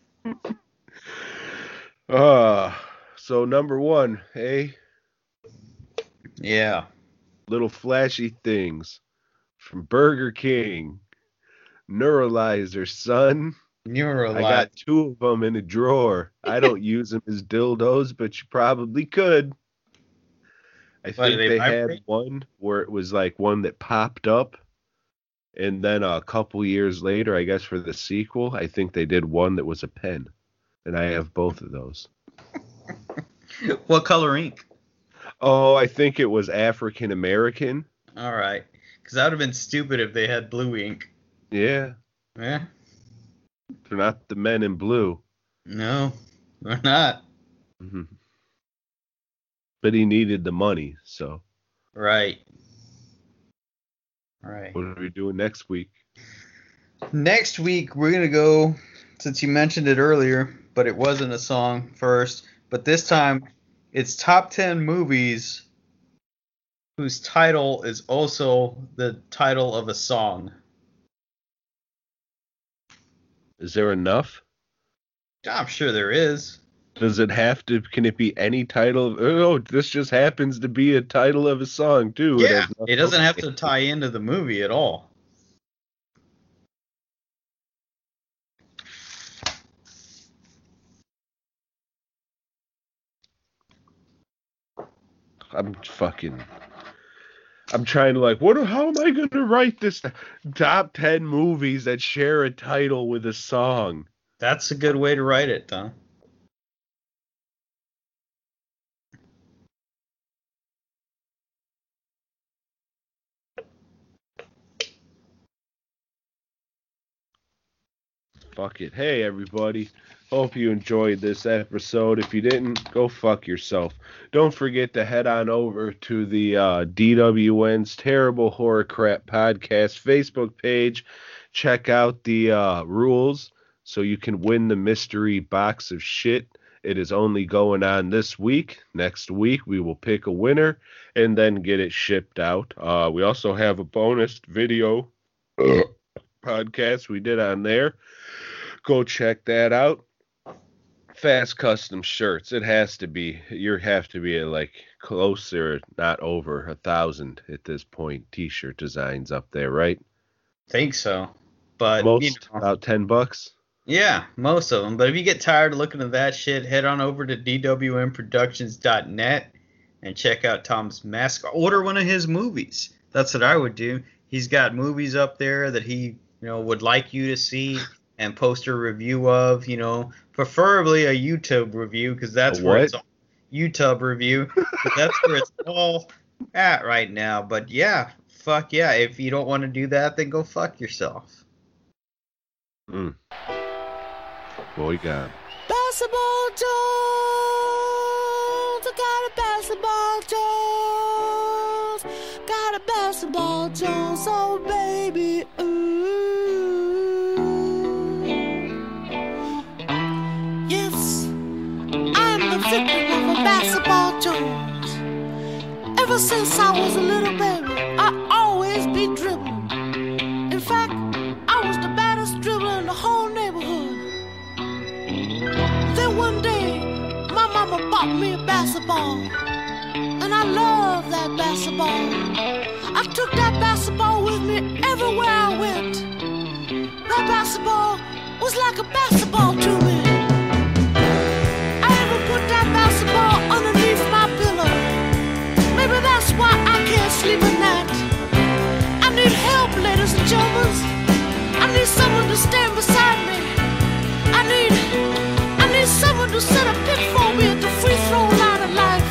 Uh, so number one, hey? Yeah. Little flashy things from Burger King. Neuralizer, son. Neuralizer. I got two of them in a drawer. I don't use them as dildos, but you probably could. I What, think they they vibrate? had one where it was like one that popped up. And then a couple years later, I guess for the sequel, I think they did one that was a pen. And I have both of those. What color ink? Oh, I think it was African American. All right. Because that would have been stupid if they had blue ink. Yeah. Yeah. They're not the men in blue. No, they're not. Mm-hmm. But he needed the money, so. Right. Right. What are we doing next week? Next week, we're going to go, since you mentioned it earlier, but it wasn't a song first, but this time it's top ten movies whose title is also the title of a song. Is there enough? I'm sure there is. Does it have to, can it be any title? Of, oh, this just happens to be a title of a song, too. Yeah, has nothing- it doesn't have to tie into the movie at all. I'm fucking, I'm trying to like, what, how am I going to write this top ten movies that share a title with a song? That's a good way to write it, Tom. Fuck it. Hey, everybody. Hope you enjoyed this episode. If you didn't, go fuck yourself. Don't forget to head on over to the uh, D W N's Terrible Horror Crap Podcast Facebook page. Check out the uh, rules so you can win the mystery box of shit. It is only going on this week. Next week, we will pick a winner and then get it shipped out. Uh, we also have a bonus video podcast we did on there. Go check that out. Fast custom shirts. It has to be. You have to be at like closer, not over a thousand at this point. T-shirt designs up there, right? Think so. But Most you know, about ten bucks. yeah, most of them. But if you get tired of looking at that shit, head on over to D W N productions dot net and check out Tom's mask. Order one of his movies. That's what I would do. He's got movies up there that he, you know, would like you to see and post a review of, you know, preferably a YouTube review, because that's A where what? it's all, YouTube review. But that's where it's all at right now. But yeah, fuck yeah. If you don't want to do that, then go fuck yourself. Mm. What we got? Basketball Jones, I got a basketball Jones, got a basketball Jones, oh baby, ooh. Yes, I'm the victim of a basketball Jones. Ever since I was a little baby, I always be dribbling. In fact, I was the baddest dribbler in the whole neighborhood. Then one day, my mama bought me a basketball, and I love that basketball. I took that basketball with me everywhere I went. That basketball was like a basketball to me. I even put that basketball underneath my pillow. Maybe that's why I can't can't sleep at night. I need help, ladies and gentlemen. I need someone to stand beside me. I need, I need someone to set a pit for me at the free throw line of life.